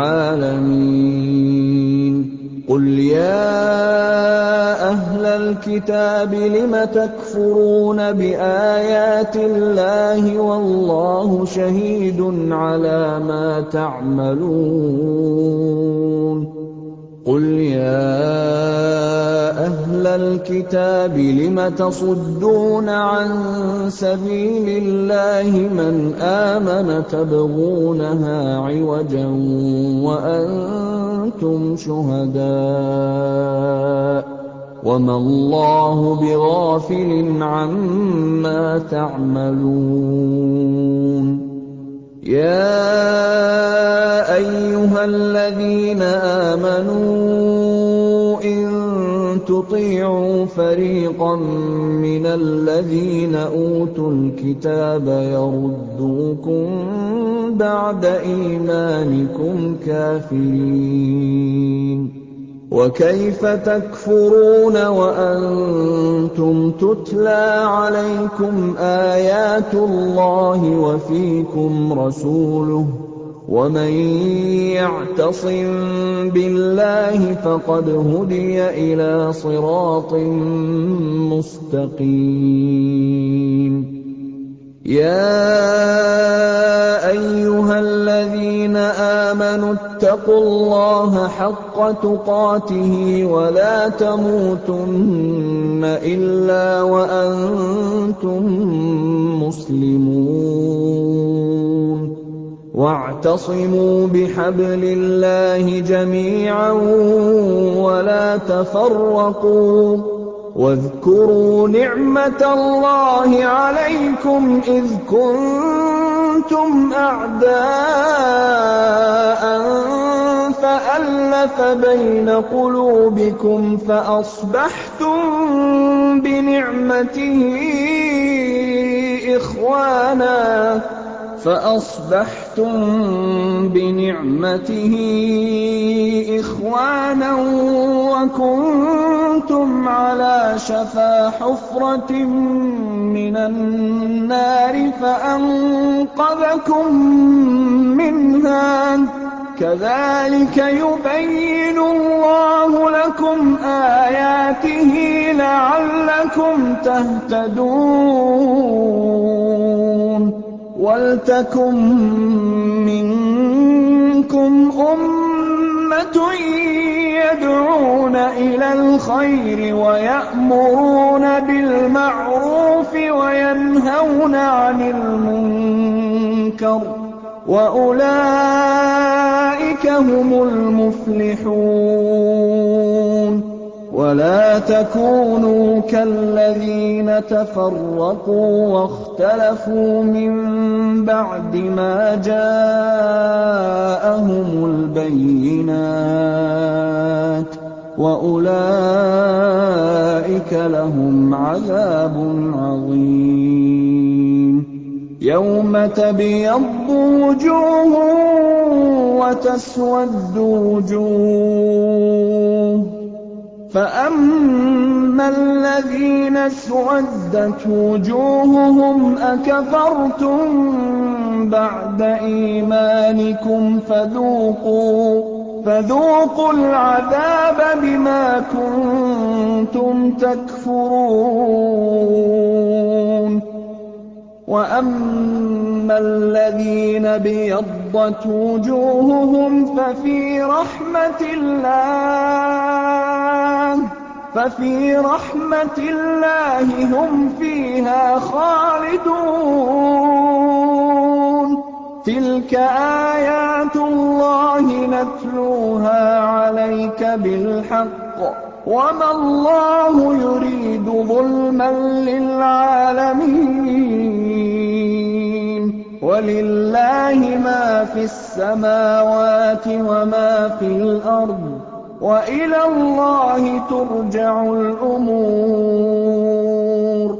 الْعَالَمِينَ قُلْ يَا أَهْلَ الْكِتَابِ لِمَ تَكْفُرُونَ بِآيَاتِ اللَّهِ وَاللَّهُ شَهِيدٌ عَلَىٰ مَا تَعْمَلُونَ قُلْ يَا أَهْلَ الْكِتَابِ لِمَ تَصُدُّونَ عَن سَبِيلِ اللَّهِ مَنْ آمَنَ تَبْغُونَهَا عِوَجًا وَأَنتُمْ شُهَدَاءُ ۗ وَمَا اللَّهُ بِغَافِلٍ عَمَّا تَعْمَلُونَ يَا أَيُّهَا الَّذِينَ آمَنُوا إِن تُطِيعُوا فَرِيقًا مِّنَ الَّذِينَ أُوتُوا الْكِتَابَ يَرُدُّوكُم بَعْدَ إِيمَانِكُمْ كَافِرِينَ وَكَيْفَ تَكْفُرُونَ وَأَنتُمْ تُتْلَىٰ عَلَيْكُمْ آيَاتُ اللَّهِ وَفِيكُمْ رَسُولُهُ وَمَن يَعْتَصِم بِاللَّهِ فَقَدْ هُدِيَ إِلَىٰ صِرَاطٍ مُّسْتَقِيمٍ يَا أَيُّهَا الَّذِينَ آمَنُوا اتَّقُوا اللَّهَ حَقَّ تُقَاتِهِ وَلَا تَمُوتُنَّ إِلَّا وَأَنتُم مُّسْلِمُونَ وَاعْتَصِمُوا بِحَبْلِ اللَّهِ جَمِيعًا وَلَا تَفَرَّقُوا وَاذْكُرُوا نِعْمَةَ اللَّهِ عَلَيْكُمْ إِذْ كُنتُمْ أَعْدَاءً فَأَلَّفَ بَيْنَ قُلُوبِكُمْ فَأَصْبَحْتُم بِنِعْمَتِهِ إِخْوَانًا فَأَصْبَحْتُم بِنِعْمَتِهِ إِخْوَانًا وَكُنتُمْ عَلَىٰ شَفَا حُفْرَةٍ مِّنَ النَّارِ فَأَنقَذَكُم مِّنْهَا ۗ كَذَٰلِكَ يُبَيِّنُ اللَّهُ لَكُمْ آيَاتِهِ لَعَلَّكُمْ تَهْتَدُونَ وَلْتَكُن مِّنكُمْ أُمَّةٌ يَدْعُونَ إِلَى الْخَيْرِ وَيَأْمُرُونَ بِالْمَعْرُوفِ وَيَنْهَوْنَ عَنِ الْمُنكَرِ ۚ وَأُولَٰئِكَ هُمُ الْمُفْلِحُونَ وَلَا تَكُونُوا كَالَّذِينَ تَفَرَّقُوا وَاخْتَلَفُوا مِن بَعْدِ مَا جَاءَهُمُ الْبَيِّنَاتُ ۚ وَأُولَٰئِكَ لَهُمْ عَذَابٌ عَظِيمٌ يَوْمَ تَبْيَضُّ وُجُوهٌ وَتَسْوَدُّ وُجُوهٌ ۚ فَأَمَّا الَّذِينَ اسْوَدَّتْ وُجُوهُهُمْ أَكَفَرْتُم بَعْدَ إِيمَانِكُمْ فَذُوقُوا الْعَذَابَ بِمَا كُنتُمْ تَكْفُرُونَ وَأَمَّا الَّذِينَ ابْيَضَّتْ وُجُوهُهُمْ فَفِي رَحْمَةِ اللَّهِ فَفِي رَحْمَةِ اللَّهِ هُمْ فِيهَا خَالِدُونَ تِلْكَ آيَاتُ اللَّهِ نَتْلُوهَا عَلَيْكَ بِالْحَقِّ ۗ وَمَا اللَّهُ يُرِيدُ ظُلْمًا لِّلْعَالَمِينَ وَلِلَّهِ مَا فِي السَّمَاوَاتِ وَمَا في الْأَرْضِ ۚ وَإِلَى اللَّهِ تُرْجَعُ الْأُمُورُ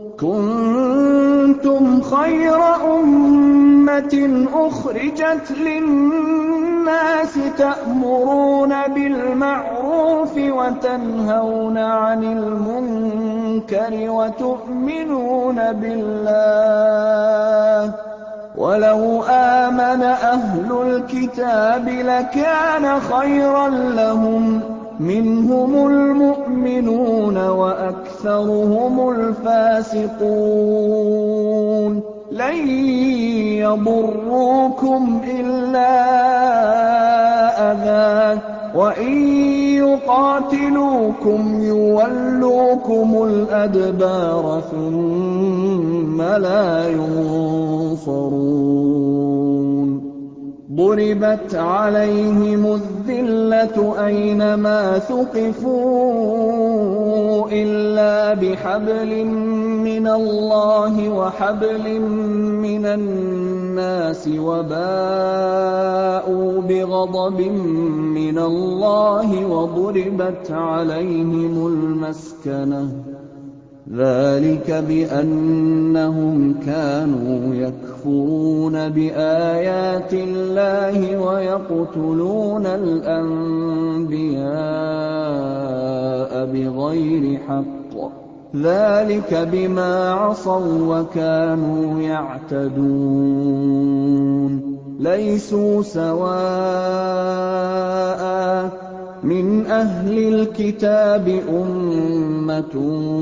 كُنتُمْ خَيْرَ أُمَّةٍ أُخْرِجَتْ لِلنَّاسِ تَأْمُرُونَ بِالْمَعْرُوفِ وَتَنْهَوْنَ عَنِ الْمُنكَرِ وَتُؤْمِنُونَ بِاللَّهِ ۗ وَلَوْ آمَنَ أَهْلُ الْكِتَابِ لَكَانَ خَيْرًا لَّهُم ۚ مِّنْهُمُ الْمُؤْمِنُونَ وَأَكْثَرُهُمُ الْفَاسِقُونَ لَن يَضُرُّوكُمْ إِلَّا أَذًى ۖ وَإِن يُقَاتِلُوكُمْ يُوَلُّوكُمُ الْأَدْبَارَ ثُمَّ لَا يُنصَرُونَ ضُرِبَتْ عَلَيْهِمُ الذِّلَّةُ أَيْنَمَا ثُقِفُوا إِلَّا بِحَبْلٍ مِّنَ اللَّهِ وَحَبْلٍ مِّنَ النَّاسِ وَبَاءُوا بِغَضَبٍ مِّنَ اللَّهِ وَضُرِبَتْ عَلَيْهِمُ الْمَسْكَنَةُ ۚ ذَٰلِكَ بِأَنَّهُمْ كَانُوا يَكْفُرُونَ بِآيَاتِ اللَّهِ وَيَقْتُلُونَ الْأَنبِيَاءَ بِغَيْرِ حَقٍّ ۚ ذَٰلِكَ بِمَا عَصَوا وَّكَانُوا يَعْتَدُونَ لَيْسُوا سَوَاءً ۗ مِّنْ أَهْلِ الْكِتَابِ أُمَّةٌ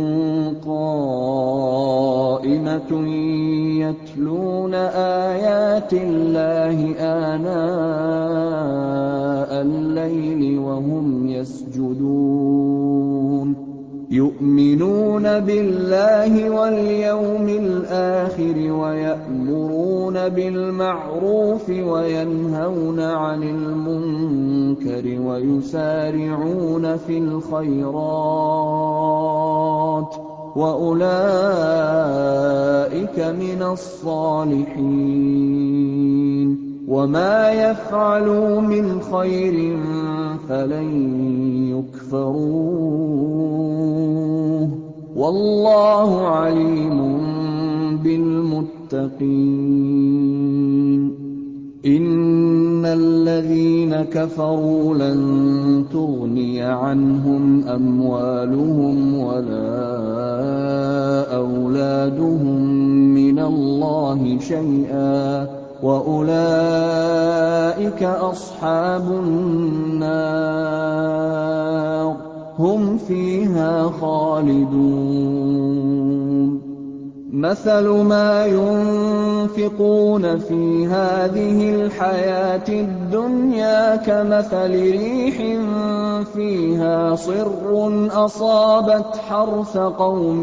قَائِمَةٌ يَتْلُونَ آيَاتِ اللَّهِ آنَاءَ اللَّيْلِ وَهُمْ يَسْجُدُونَ يُؤْمِنُونَ بِاللَّهِ وَالْيَوْمِ الْآخِرِ وَيَأْمُرُونَ بِالْمَعْرُوفِ وَيَنْهَوْنَ عَنِ الْمُنكَرِ وَيُسَارِعُونَ فِي الْخَيْرَاتِ وَأُولَٰئِكَ مِنَ الصَّالِحِينَ وَمَا يَفْعَلُوا مِنْ خَيْرٍ فَلَن يُكْفَرُوهُ وَاللَّهُ عَلِيمٌ بِالْمُتَّقِينَ إِنَّ الَّذِينَ كَفَرُوا لَن تُغْنِيَ عَنْهُمْ أَمْوَالُهُمْ وَلَا أَوْلَادُهُم مِّنَ اللَّهِ شَيْئًا وَأُولَٰئِكَ أَصْحَابُ النَّارِ ۖ هُمْ فِيهَا خَالِدُونَ مَثَلُ مَا يُنفِقُونَ فِي هَٰذِهِ الْحَيَاةِ الدُّنْيَا كَمَثَلِ رِيحٍ فِيهَا صِرٌّ أَصَابَتْ حَرْثَ قَوْمٍ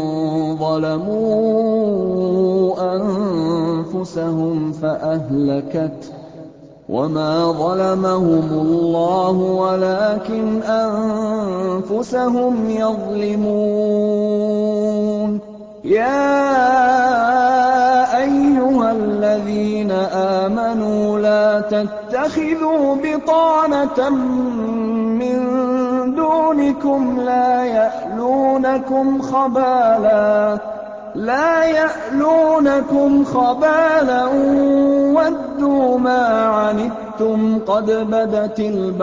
ظَلَمُوا أَنفُسَهُمْ فَأَهْلَكَتْهُ وَمَا ظَلَمَهُمُ اللَّهُ وَلَٰكِنْ أَنفُسَهُمْ يَظْلِمُونَ يَا أَيُّهَا الَّذِينَ آمَنُوا لَا تَتَّخِذُوا بِطَانَةً مِّن دُونِكُمْ لَا يَأْلُونَكُمْ خَبَالًا لَا يَأْلُونَكُمْ خَبَالًا وَدُّوا مَا عَنِتُّمْ قَدْ بَدَتِ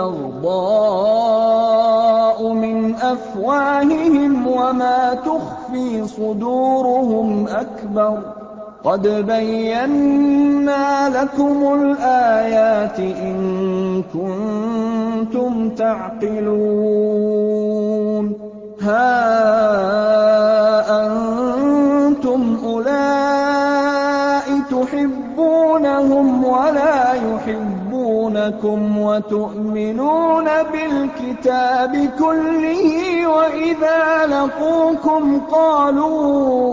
الْبَغْضَاءُ مِنْ أَفْوَاهِهِمْ وَمَا تُخْفِي صُدُورُهُمْ أَكْبَرُ قَدْ بَيَّنَّا لَكُمُ الْآيَاتِ إِن كُنتُمْ تَعْقِلُونَ هَا أَنتُمْ أُولَاءِ تُحِبُّونَهُمْ وَلَا يُحِبُّونَكُمْ وَتُؤْمِنُونَ بِالْكِتَابِ كُلِّهِ وَإِذَا لَقُوكُمْ قَالُوا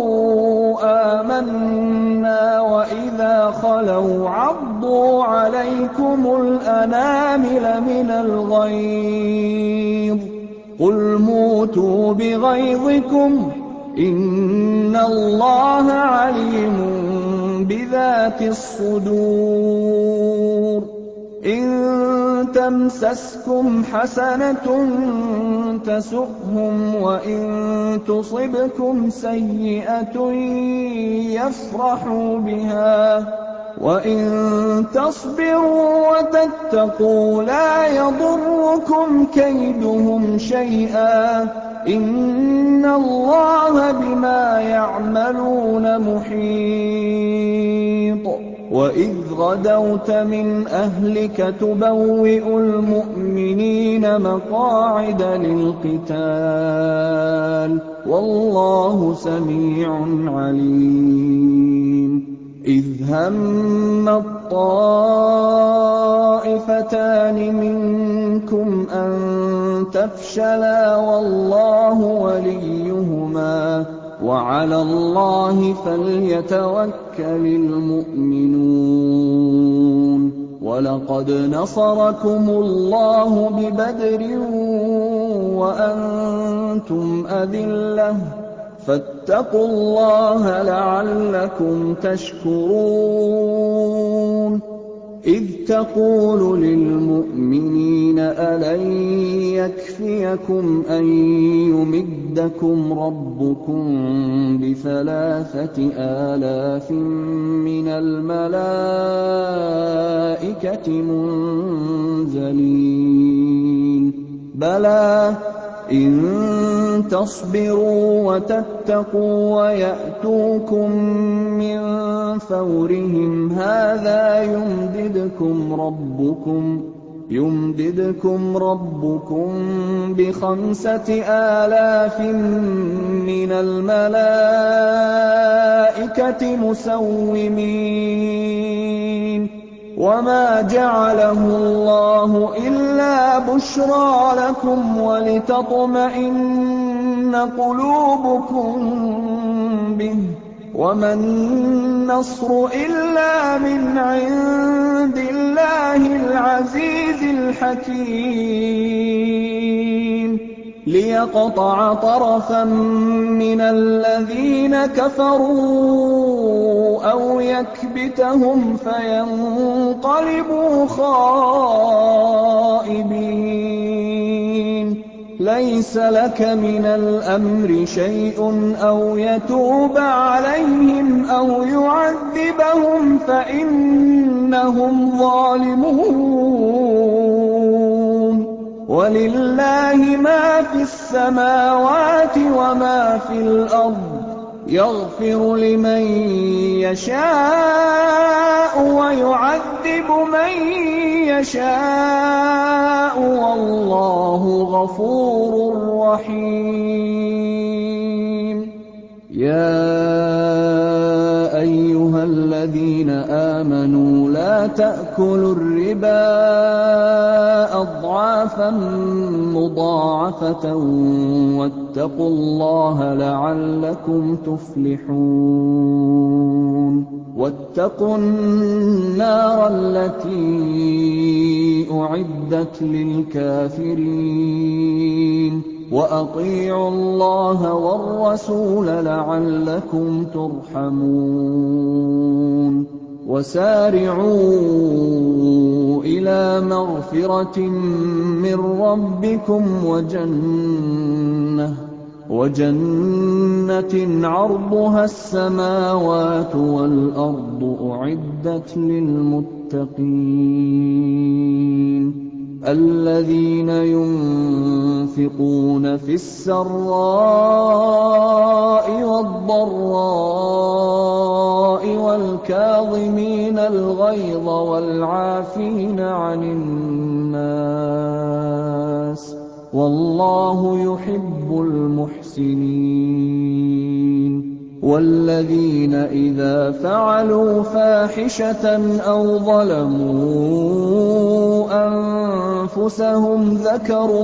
آمَنَّا وَإِذَا خَلَوْا عَضُّوا عَلَيْكُمُ الْأَنَامِلَ مِنَ الْغَيْظِ قُلْ مُوتُوا بِغَيْظِكُمْ ۗ إِنَّ اللَّهَ عَلِيمٌ بِذَاتِ الصُّدُورِ إِن تَمْسَسْكُمْ حَسَنَةٌ تَسُؤْهُمْ وَإِن تُصِبْكُمْ سَيِّئَةٌ يَفْرَحُوا بِهَا وَإِن تَصْبِرُوا وَتَتَّقُوا لَا يَضُرُّكُمْ كَيْدُهُمْ شَيْئًا ۗ إِنَّ اللَّهَ بِمَا يَعْمَلُونَ مُحِيطٌ وَإِذْ غَدَوْتَ مِنْ أَهْلِكَ تُبَوِّئُ الْمُؤْمِنِينَ مَقَاعِدَ لِلْقِتَالِ ۗ وَاللَّهُ سَمِيعٌ عَلِيمٌ إِذْ هَمَّ الطَّائِفَتَانِ مِنكُمْ أَن تَفْشَلَا وَاللَّهُ وَلِيُّهُمَا ۗ وَعَلَى اللَّهِ فَلْيَتَوَكَّلِ الْمُؤْمِنُونَ وَلَقَدْ نَصَرَكُمُ اللَّهُ بِبَدْرٍ وَأَنتُمْ أَذِلَّةٌ فَاتَّقُوا اللَّهَ لَعَلَّكُمْ تَشْكُرُونَ إِذْ تَقُولُ لِلْمُؤْمِنِينَ أَلَن يَكْفِيَكُمْ أَن يُمِدَّكُمْ رَبُّكُم بِثَلَاثَةِ آلَافٍ مِّنَ الْمَلَائِكَةِ مُنزَلِينَ بَلَىٰ إِن تَصْبِرُوا وَتَتَّقُوا وَيَأْتُوكُم مِّن فَوْرِهِمْ هَٰذَا يُمْدِدْكُمْ رَبُّكُم يُمْدِدْكُمْ رَبُّكُم بِخَمْسَةِ آلَافٍ مِّنَ الْمَلَائِكَةِ مُسَوِّمِينَ وَمَا جَعَلَهُ اللَّهُ إِلَّا بُشْرَىٰ لَكُمْ وَلِتَطْمَئِنَّ قُلُوبُكُم بِهِ ۗ وَمَا النَّصْرُ إِلَّا مِنْ عِندِ اللَّهِ الْعَزِيزِ الْحَكِيمِ لِيَقْطَعَ طَرَفًا مِّنَ الَّذِينَ كَفَرُوا أَوْ يَكْبِتَهُمْ فَيَنقَلِبُوا خَائِبِينَ لَيْسَ لَكَ مِنَ الْأَمْرِ شَيْءٌ أَوْ يَتُوبَ عَلَيْهِمْ أَوْ يُعَذِّبَهُمْ فَإِنَّهُمْ ظَالِمُونَ وَلِلَّهِ مَا فِي السَّمَاوَاتِ وَمَا فِي الْأَرْضِ ۚ يَغْفِرُ لِمَن يَشَاءُ وَيُعَذِّبُ مَن يَشَاءُ ۚ وَاللَّهُ غَفُورٌ رَّحِيمٌ يَا أَيُّهَا الَّذِينَ آمَنُوا لَا تَأْكُلُوا الرِّبَا أَضْعَافًا مُّضَاعَفَةً وَاتَّقُوا اللَّهَ لَعَلَّكُمْ تُفْلِحُونَ وَاتَّقُوا النَّارَ الَّتِي أُعِدَّتْ لِلْكَافِرِينَ وَأَطِيعُوا اللَّهَ وَالرَّسُولَ لَعَلَّكُمْ تُرْحَمُونَ وَسَارِعُوا إِلَىٰ مَغْفِرَةٍ مِّن رَّبِّكُمْ وَجَنَّةٍ وَجَنَّةٍ عَرْضُهَا السَّمَاوَاتُ وَالْأَرْضُ أُعِدَّتْ لِلْمُتَّقِينَ الَّذِينَ يُنفِقُونَ فِي السَّرَّاءِ وَالضَّرَّاءِ وَالْكَاظِمِينَ الْغَيْظَ وَالْعَافِينَ عَنِ النَّاسِ ۗ وَاللَّهُ يُحِبُّ الْمُحْسِنِينَ وَالَّذِينَ إِذَا فَعَلُوا فَاحِشَةً أَوْ ظَلَمُوا أَنفُسَهُمْ ذَكَرُوا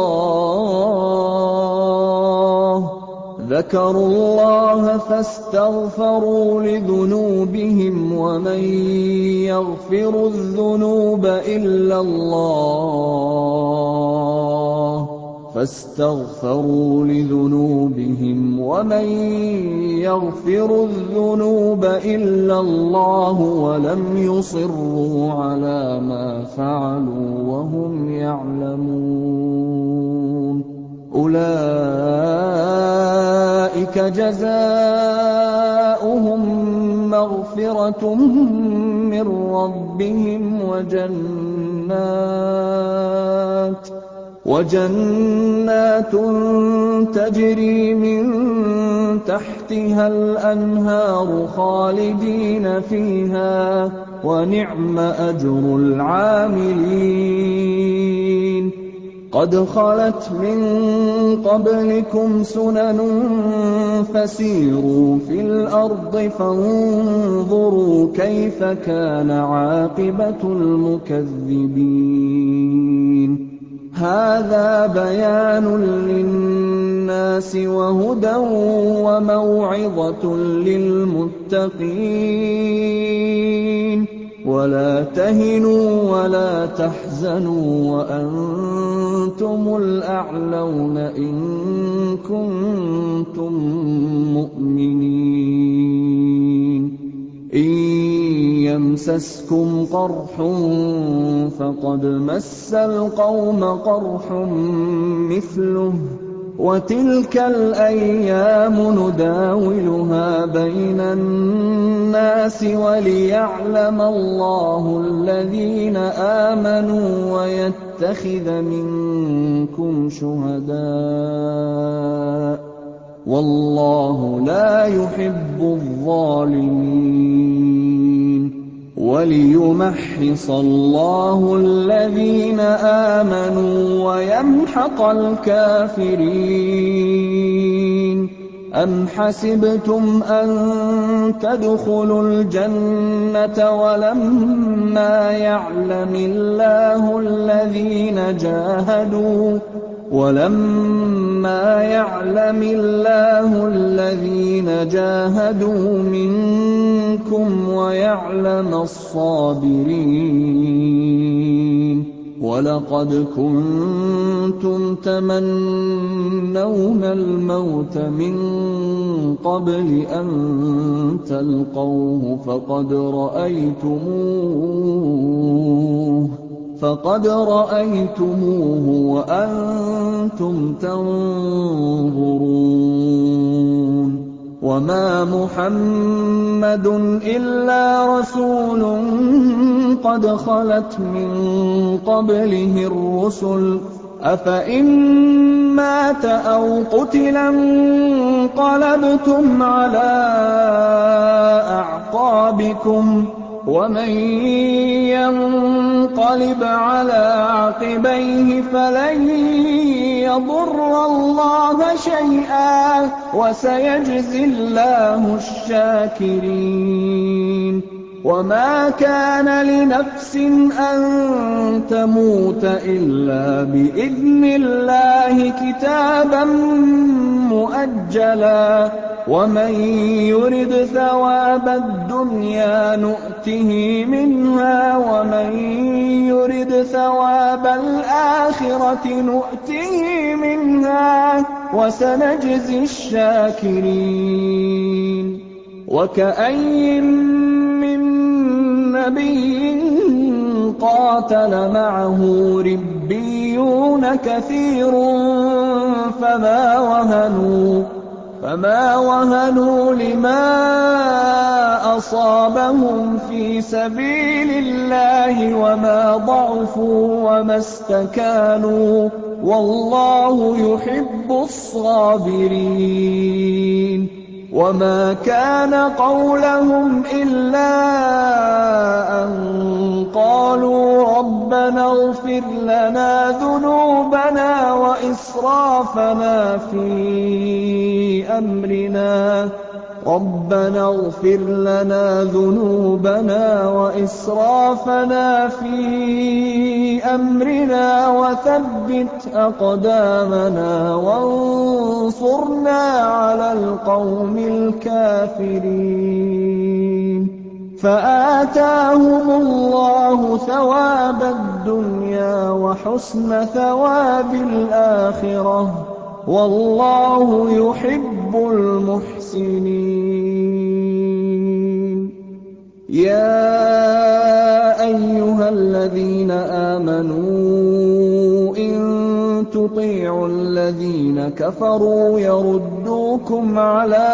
اللَّهَ ذَكَرُوا اللَّهَ فَاسْتَغْفَرُوا لِذُنُوبِهِمْ وَمَن يَغْفِرُ الذُّنُوبَ إِلَّا اللَّهُ فَاسْتَغْفَرُوا لِذُنُوبِهِمْ وَمَن يَغْفِرُ الذُّنُوبَ إِلَّا اللَّهُ وَلَمْ يُصِرُّوا عَلَىٰ مَا فَعَلُوا وَهُمْ يَعْلَمُونَ أُولَٰئِكَ جَزَاؤُهُم مَّغْفِرَةٌ مِّن رَّبِّهِمْ وَجَنَّاتٌ وَجَنَّاتٌ تَجْرِي مِن تَحْتِهَا الْأَنْهَارُ خَالِدِينَ فِيهَا ۚ وَنِعْمَ أَجْرُ الْعَامِلِينَ قَدْ خَلَتْ مِن قَبْلِكُمْ سُنَنٌ فَسِيرُوا فِي الْأَرْضِ فَانظُرُوا كَيْفَ كَانَ عَاقِبَةُ الْمُكَذِّبِينَ هَٰذَا بَيَانٌ لِّلنَّاسِ وَهُدًى وَمَوْعِظَةٌ لِّلْمُتَّقِينَ وَلَا تَهِنُوا وَلَا تَحْزَنُوا وَأَنتُمُ الْأَعْلَوْنَ إِن كُنتُم مُّؤْمِنِينَ إِن يَمْسَسْكُمْ قَرْحٌ فَقَدْ مَسَّ الْقَوْمَ قَرْحٌ مِّثْلُهُ وَتِلْكَ الْأَيَّامُ نُدَاوِلُهَا بَيْنَ النَّاسِ وَلِيَعْلَمَ اللَّهُ الَّذِينَ آمَنُوا وَيَتَّخِذَ مِنكُمْ شُهَدَاءَ ۗ وَاللَّهُ لَا يُحِبُّ الظَّالِمِينَ وَلِيُمَحِّصَ اللَّهُ الَّذِينَ آمَنُوا وَيَمْحَقَ الْكَافِرِينَ أَمْ حَسِبْتُمْ أَن تَدْخُلُوا الْجَنَّةَ وَلَمَّا يَعْلَمِ اللَّهُ الَّذِينَ جَاهَدُوا وَلَمَّا يَعْلَمِ اللَّهُ الَّذِينَ جَاهَدُوا مِنكُمْ وَيَعْلَمَ الصَّابِرِينَ وَلَقَدْ كُنتُمْ تَمَنَّوْنَ الْمَوْتَ مِن قَبْلِ أَن تَلْقَوْهُ فَقَدْ رَأَيْتُمُوهُ فَقَدْ رَأَيْتُمُوهُ وَأَنتُمْ تَنظُرُونَ وَمَا مُحَمَّدٌ إِلَّا رَسُولٌ قَدْ خَلَتْ مِن قَبْلِهِ الرُّسُلُ ۚ أَفَإِن مَّاتَ أَوْ قُتِلَ انقَلَبْتُمْ عَلَىٰ أَعْقَابِكُمْ ۚ وَمَن يَنقَلِبْ عَلَىٰ عَقِبَيْهِ فَلَن يَضُرَّ اللَّهَ شَيْئًا ۗ وَسَيَجْزِي اللَّهُ الشَّاكِرِينَ وَمَا كَانَ لِنَفْسٍ أَن تَمُوتَ إِلَّا بِإِذْنِ اللَّهِ كِتَابًا مُّؤَجَّلًا ۗ وَمَن يُرِدْ ثَوَابَ الدُّنْيَا نُؤْتِهِ مِنْهَا وَمَن يُرِدْ ثَوَابَ الْآخِرَةِ نُؤْتِهِ مِنْهَا ۚ وَسَنَجْزِي الشَّاكِرِينَ وَكَأَيِّن مِّن نَّبِيٍّ قَاتَلَ مَعَهُ رِبِّيُّونَ كَثِيرٌ فَمَا وَهَنُوا فما وهنوا لما أصابهم في سبيل الله وما ضعفوا وما استكانوا والله يحب الصابرين وما كان قولهم إلا أن قالوا ربنا اغفر لنا ذنوبنا وإسرافنا في أمرنا ربنا اغفر لنا ذنوبنا وإسرافنا في أمرنا وثبت أقدامنا وانصرنا على القوم الكافرين فآتاهم الله ثواب الدنيا وحسن ثواب الآخرة والله يحب المحسنين يا أيها الذين آمنوا إن تطيعوا الذين كفروا يردوكم على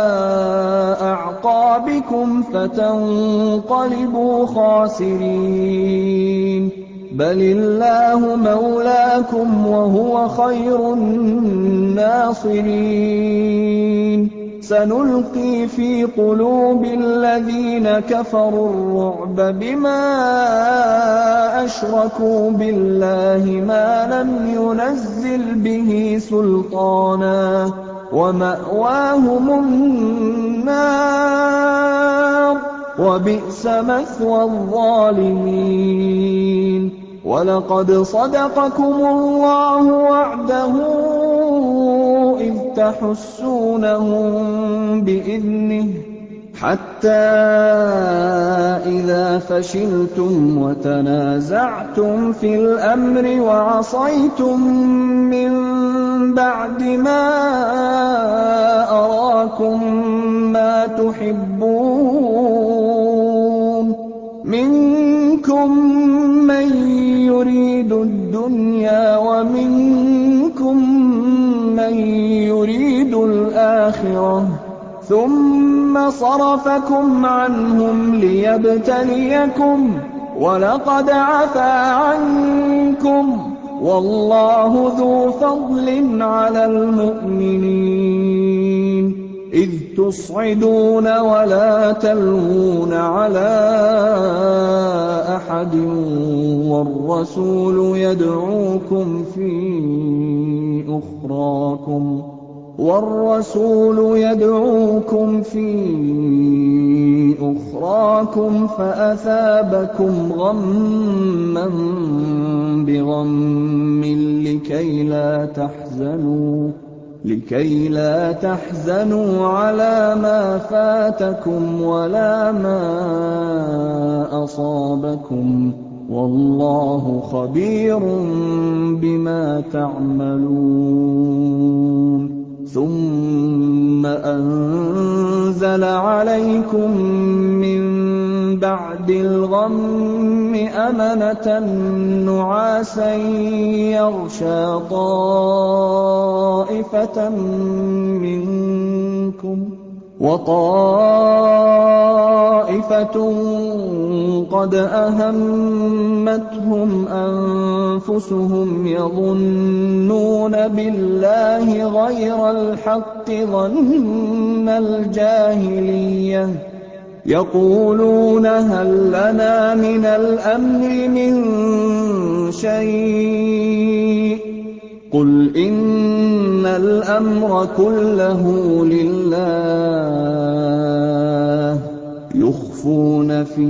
أعقابكم فتنقلبوا خاسرين بل الله مولاكم وهو خير الناصرين سنلقي في قلوب الذين كفروا الرعب بما أشركوا بالله ما لم ينزل به سلطانا ومأواهم النار وبئس مثوى الظالمين ولقد صدقكم الله وعده إذ تحسونهم بإذنه حتى إذا فشلتم وتنازعتم في الأمر وعصيتم من بعد ما أراكم ما تحبون منكم من يريد الدنيا ومنكم من مَن يُرِيدُ الْآخِرَةَ ثُمَّ صَرَفَكُمْ عَنْهُمْ لِيَبْتَلِيَكُمْ ۖ وَلَقَدْ عَفَا عَنكُمْ ۗ وَاللَّهُ ذُو فَضْلٍ عَلَى الْمُؤْمِنِينَ إِذْ تُصْعِدُونَ وَلَا تَلْوُونَ عَلَىٰ أَحَدٍ وَالرَّسُولُ يَدْعُوكُمْ فِي أُخْرَاكُمْ وَالرَّسُولُ يَدْعُوكُمْ فِي أُخْرَاكُمْ فَأَثَابَكُمْ غَمًّا بِغَمٍّ لِّكَيْ لَا تَحْزَنُوا لِكَيْ لَا تَحْزَنُوا عَلَىٰ مَا فَاتَكُمْ وَلَا مَا أَصَابَكُمْ ۗ وَاللَّهُ خَبِيرٌ بِمَا تَعْمَلُونَ ثُمَّ أَنزَلَ عَلَيْكُم مِّن بَعْدِ الْغَمِّ أَمَنَةً نُّعَاسًا يَغْشَىٰ طَائِفَةً مِّنكُمْ ۖ وَطَائِفَةٌ قَدْ أَهَمَّتْهُمْ أَنفُسُهُمْ يَظُنُّونَ بِاللَّهِ غَيْرَ الْحَقِّ ظَنَّ الْجَاهِلِيَّةِ يَقُولُونَ هَل لَّنَا مِنَ الْأَمْرِ مِن شَيْءٍ ۗ قُلْ إِنَّ الْأَمْرَ كُلَّهُ لِلَّهِ يُخْفُونَ فِي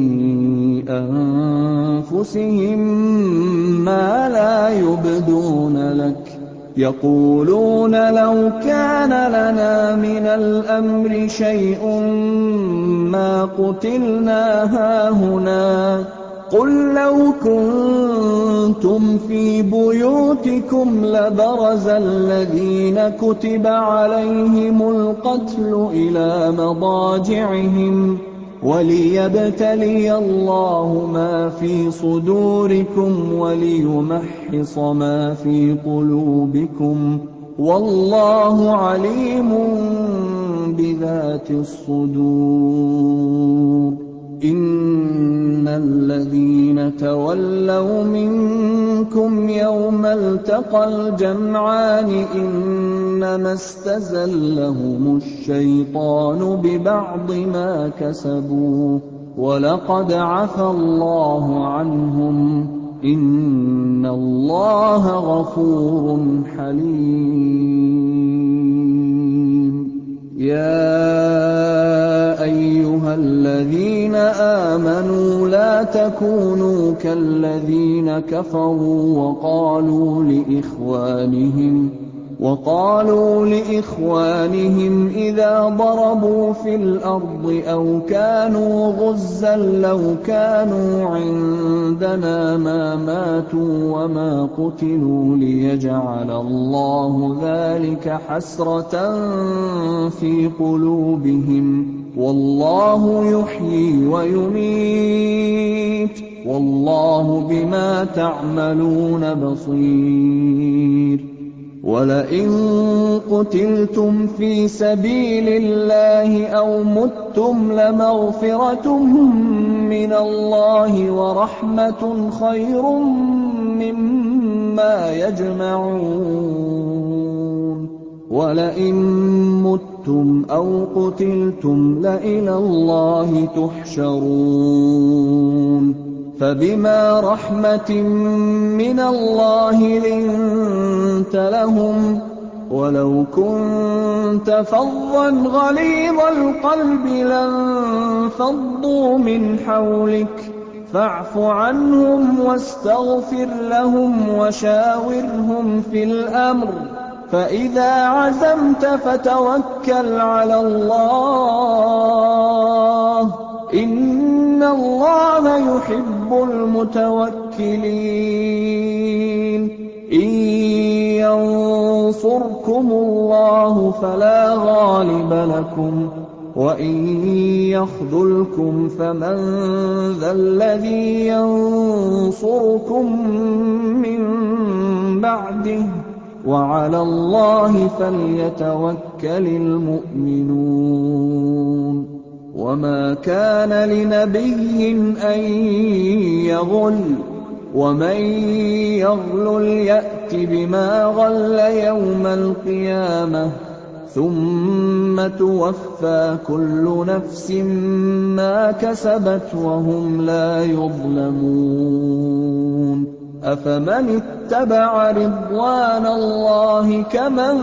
أَنفُسِهِم مَّا لَا يُبْدُونَ لَكَ يَقُولُونَ لَوْ كَانَ لَنَا مِنَ الْأَمْرِ شَيْءٌ مَّا قُتِلْنَا هَاهُنَا ۗ قُل لَّوْ كُنتُمْ فِي بُيُوتِكُمْ لَبَرَزَ الَّذِينَ كُتِبَ عَلَيْهِمُ الْقَتْلُ إِلَىٰ مَضَاجِعِهِمْ وَلِيَبْتَلِيَ اللَّهُ مَا فِي صُدُورِكُمْ وَلِيُمَحِّصَ مَا فِي قُلُوبِكُمْ ۗ وَاللَّهُ عَلِيمٌ بِذَاتِ الصُّدُورِ إِنَّ الَّذِينَ تَوَلَّوْا مِنكُمْ يَوْمَ الْتَقَى الْجَمْعَانِ إِنَّمَا اسْتَزَلَّهُمُ الشَّيْطَانُ بِبَعْضِ مَا كَسَبُوا ۖ وَلَقَدْ عَفَا اللَّهُ عَنْهُمْ ۗ إِنَّ اللَّهَ غَفُورٌ حَلِيمٌ يَا أَيُّهَا الَّذِينَ آمَنُوا لَا تَكُونُوا كَالَّذِينَ كَفَرُوا وَقَالُوا لِإِخْوَانِهِمْ وَقَالُوا لِإِخْوَانِهِمْ إِذَا ضَرَبُوا فِي الْأَرْضِ أَوْ كَانُوا غُزًّى لَّوْ كَانُوا عِندَنَا مَا مَاتُوا وَمَا قُتِلُوا لِيَجْعَلَ اللَّهُ ذَٰلِكَ حَسْرَةً فِي قُلُوبِهِمْ ۗ وَاللَّهُ يُحْيِي وَيُمِيتُ ۗ وَاللَّهُ بِمَا تَعْمَلُونَ بَصِيرٌ وَلَئِن قُتِلْتُمْ فِي سَبِيلِ اللَّهِ أَوْ مُتُّمْ لَمَغْفِرَةٌ مِّنَ اللَّهِ وَرَحْمَةٌ خَيْرٌ مِّمَّا يَجْمَعُونَ وَلَئِن مُّتُّمْ أَوْ قُتِلْتُمْ لَإِلَى اللَّهِ تُحْشَرُونَ فَبِمَا رَحْمَةٍ مِّنَ اللَّهِ لِنتَ لَهُمْ ۖ وَلَوْ كُنتَ فَظًّا غَلِيظَ الْقَلْبِ لَانفَضُّوا مِنْ حَوْلِكَ فَاعْفُ عَنْهُمْ وَاسْتَغْفِرْ لَهُمْ وَشَاوِرْهُمْ فِي الْأَمْرِ ۖ فَإِذَا عَزَمْتَ فَتَوَكَّلْ عَلَى اللَّهِ ۚ إِنَّ اللَّهَ يُحِبُّ الْمُتَوَكِّلِينَ إِن يَنصُرْكُمُ اللَّهُ فَلَا غَالِبَ لَكُمْ ۖ وَإِن يَخْذُلْكُمْ فَمَن ذَا الَّذِي يَنصُرُكُم مِّن بَعْدِهِ ۗ وَعَلَى اللَّهِ فَلْيَتَوَكَّلِ الْمُؤْمِنُونَ وَمَا كَانَ لِنَبِيٍّ أَن يَغُلَّ وَمَن يَغْلُلْ يَأْتِ بِمَا غَلَّ يَوْمَ الْقِيَامَةِ ثُمَّ تُوَفَّىٰ كُلُّ نَفْسٍ مَّا كَسَبَتْ وَهُمْ لَا يُظْلَمُونَ أَفَمَنِ اتَّبَعَ رِضْوَانَ اللَّهِ كَمَن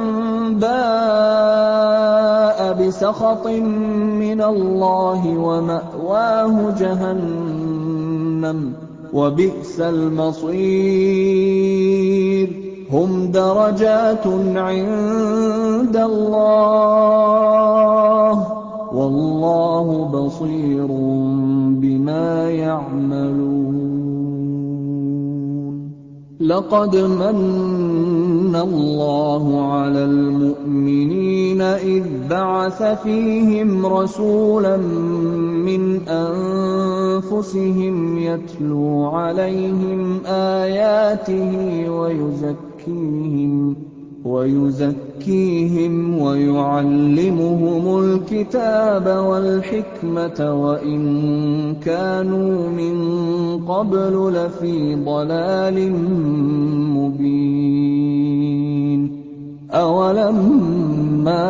بَاءَ بِسَخَطٍ مِّنَ اللَّهِ وَمَأْوَاهُ جَهَنَّمُ ۚ وَبِئْسَ الْمَصِيرُ هُمْ دَرَجَاتٌ عِندَ اللَّهِ ۗ وَاللَّهُ بَصِيرٌ بِمَا يَعْمَلُونَ لَقَدْ مَنَّ اللَّهُ عَلَى الْمُؤْمِنِينَ إِذْ بَعَثَ فِيهِمْ رَسُولًا مِّنْ أَنفُسِهِمْ يَتْلُو عَلَيْهِمْ آيَاتِهِ وَيُزَكِّيهِمْ وَيُزَكِّيهِمْ وَيُعَلِّمُهُمُ الْكِتَابَ وَالْحِكْمَةَ وَإِن كَانُوا مِن قَبْلُ لَفِي ضَلَالٍ مُّبِينٍ أَوَلَمَّا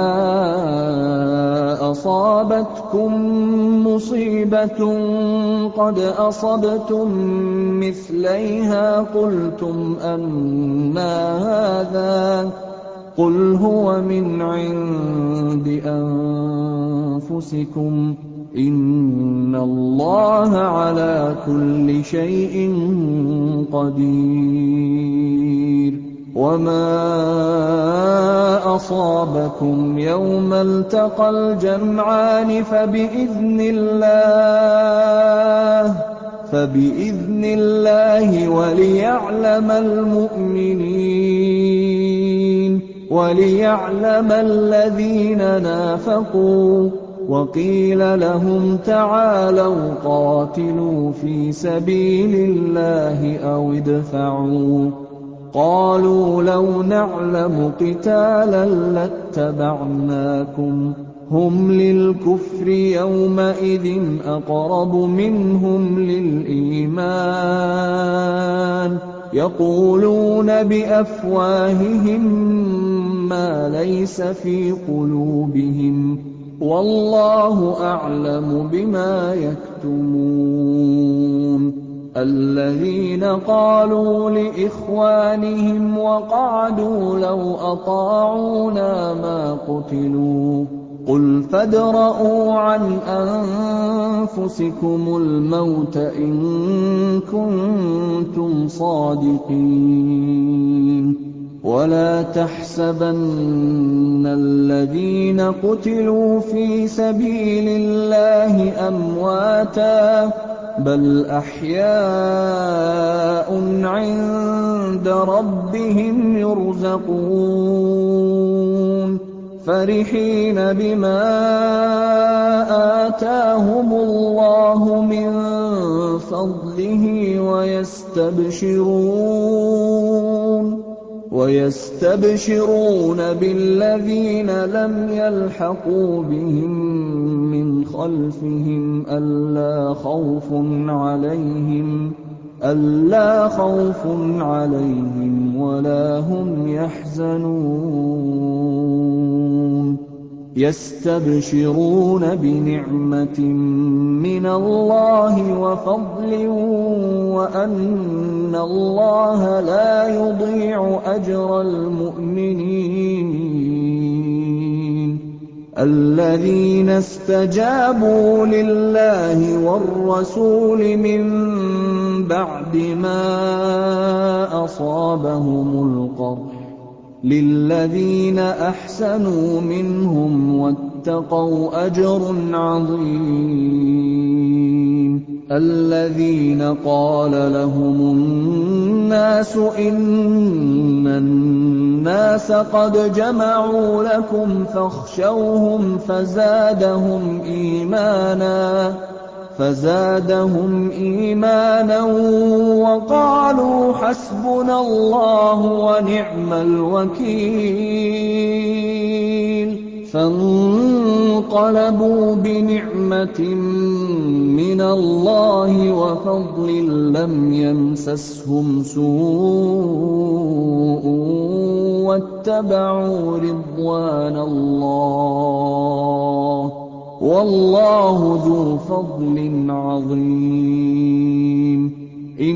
أَصَابَتْكُم مُّصِيبَةٌ قَدْ أَصَبْتُم مِّثْلَيْهَا قُلْتُمْ أَنَّىٰ هَٰذَا ۖ قُلْ هُوَ مِنْ عِندِ أَنفُسِكُمْ ۗ إِنَّ اللَّهَ عَلَىٰ كُلِّ شَيْءٍ قَدِيرٌ وَمَا أَصَابَكُمْ يَوْمَ الْتَقَى الْجَمْعَانِ فَبِإِذْنِ اللَّهِ فَبِإِذْنِ اللَّهِ وَلِيَعْلَمَ الْمُؤْمِنِينَ وَلِيَعْلَمَ الَّذِينَ نَافَقُوا وَقِيلَ لَهُمْ تَعَالَوْا قَاتِلُوا فِي سَبِيلِ اللَّهِ أَوِ ادْفَعُوا ۖ قَالُوا لَوْ نَعْلَمُ قِتَالًا لَّاتَّبَعْنَاكُمْ ۗ هُمْ لِلْكُفْرِ يَوْمَئِذٍ أَقْرَبُ مِنْهُمْ لِلْإِيمَانِ ۚ يَقُولُونَ بِأَفْوَاهِهِم مَّا لَيْسَ فِي قُلُوبِهِمْ ۗ وَاللَّهُ أَعْلَمُ بِمَا يَكْتُمُونَ الَّذِينَ قَالُوا لِإِخْوَانِهِمْ وَقَعَدُوا لَوْ أَطَاعُونَا مَا قُتِلُوا ۗ قُلْ فَادْرَءُوا عَنْ أَنفُسِكُمُ الْمَوْتَ إِن كُنتُمْ صَادِقِينَ وَلَا تَحْسَبَنَّ الَّذِينَ قُتِلُوا فِي سَبِيلِ اللَّهِ أَمْوَاتًا ۚ بَلْ أَحْيَاءٌ عِندَ رَبِّهِمْ يُرْزَقُونَ فَرِحِينَ بِمَا آتَاهُمُ اللَّهُ مِن فَضْلِهِ وَيَسْتَبْشِرُونَ وَيَسْتَبْشِرُونَ بِالَّذِينَ لَمْ يَلْحَقُوا بِهِم مِّنْ خَلْفِهِمْ أَلَّا خَوْفٌ عَلَيْهِمْ وَلَا هُمْ يَحْزَنُونَ يَسْتَبْشِرُونَ بِنِعْمَةٍ مِّنَ اللَّهِ وَفَضْلٍ وَأَنَّ اللَّهَ لَا يُضِيعُ أَجْرَ الْمُؤْمِنِينَ الَّذِينَ اسْتَجَابُوا لِلَّهِ وَالرَّسُولِ مِن بَعْدِ مَا أَصَابَهُمُ الْقَرْحُ لِلَّذِينَ أَحْسَنُوا مِنْهُمْ وَاتَّقَوْا أَجْرٌ عَظِيمٌ الَّذِينَ قَالَ لَهُمُ النَّاسُ إِنَّ النَّاسَ قَدْ جَمَعُوا لَكُمْ فَاخْشَوْهُمْ فَزَادَهُمْ إِيمَانًا فزادهم إيمانا وقالوا حسبنا الله ونعم الوكيل فانقلبوا بنعمة من الله وفضل لم يمسسهم سوء واتبعوا رضوان الله والله ذو فضل عظيم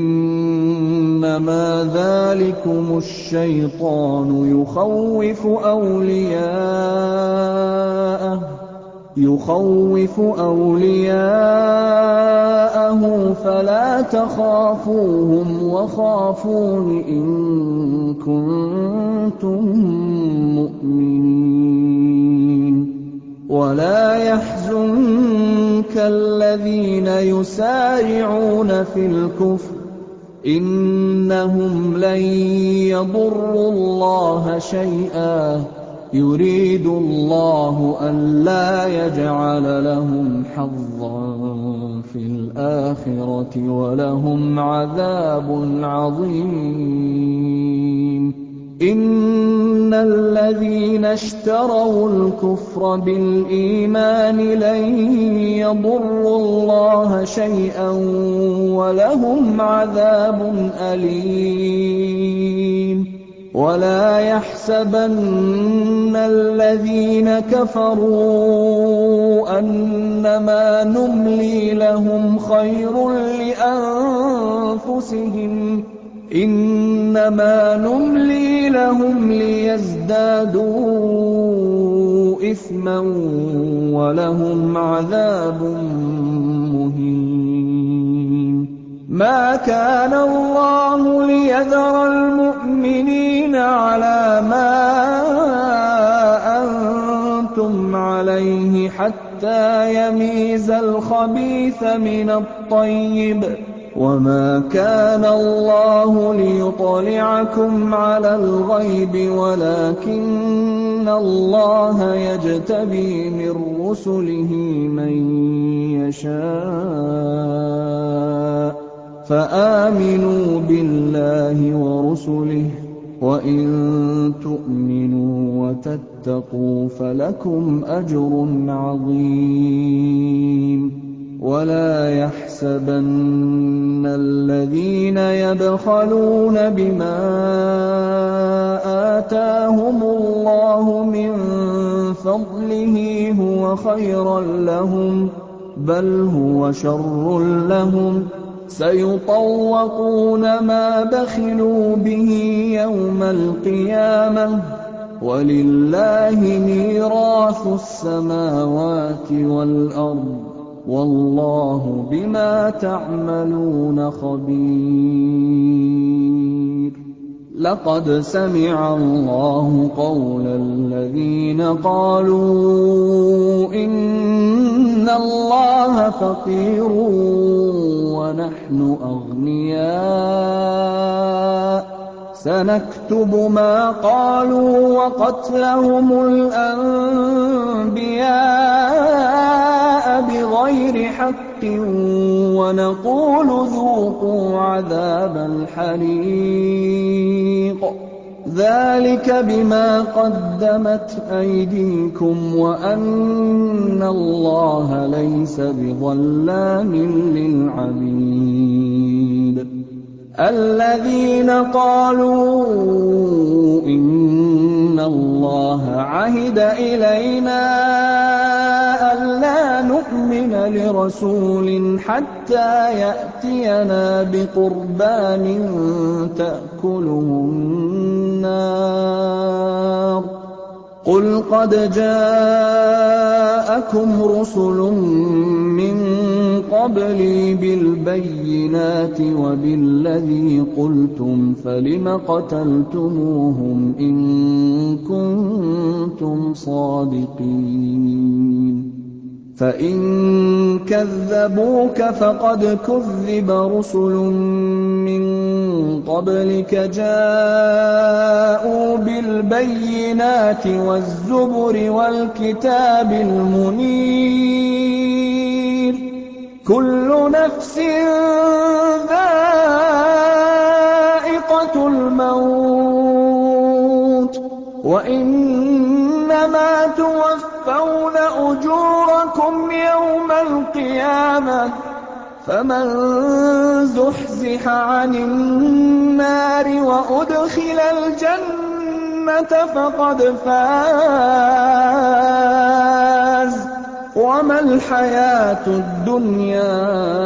إنما ذلكم الشيطان يخوف أولياءه يخوف أولياءه فلا تخافوهم وخافون إن كنتم مؤمنين ولا يحزنك الذين يسارعون في الكفر إنهم لن يضروا الله شيئا يريد الله ألا يجعل لهم حظا في الآخرة ولهم عذاب عظيم إن الذين اشتروا الكفر بالإيمان لن يضروا الله شيئا ولهم عذاب أليم ولا يحسبن الذين كفروا أنما نملي لهم خير لأنفسهم إنما نملي لهم ليزدادوا إثما ولهم عذاب مهين ما كان الله ليذر المؤمنين على ما أنتم عليه حتى يميز الخبيث من الطيب وما كان الله ليطلعكم على الغيب ولكن الله يجتبي من رسله من يشاء فآمنوا بالله ورسله وإن تؤمنوا وتتقوا فلكم أجر عظيم ولا يحسبن الذين يبخلون بما آتاهم الله من فضله هو خيرا لهم بل هو شر لهم سيطوقون ما بخلوا به يوم القيامة ولله ميراث السماوات والأرض والله بما تعملون خبير لقد سمع الله قول الذين قالوا إن الله فقير ونحن أغنياء سنكتب ما قالوا وقتلهم الأنبياء بغير حق ونقول ذوقوا عذاب الحريق ذلك بما قدمت أيديكم وأن الله ليس بظلام للعبيد الذين قالوا إن الله عهد إلينا ألا نؤمن لرسول حتى يأتينا بقربان تأكله النار قل قد جاءكم رسل من قبلي بالبينات وبالذي قلتم فلم قتلتموهم إن كنتم صادقين فإن كذبوك فقد كذب رسل من قبلك جاءوا بالبينات والزبر والكتاب المنير كُلُّ نَفْسٍ ذَائِقَةُ الْمَوْتِ ۖ وَإِنَّمَا تُوَفَّوْنَ أُجُورَكُمْ يَوْمَ الْقِيَامَةِ ۖ فَمَن زُحْزِحَ عَنِ النَّارِ وَأُدْخِلَ الْجَنَّةَ فَقَدْ فَازَ ۗ وَمَا الْحَيَاةُ الدُّنْيَا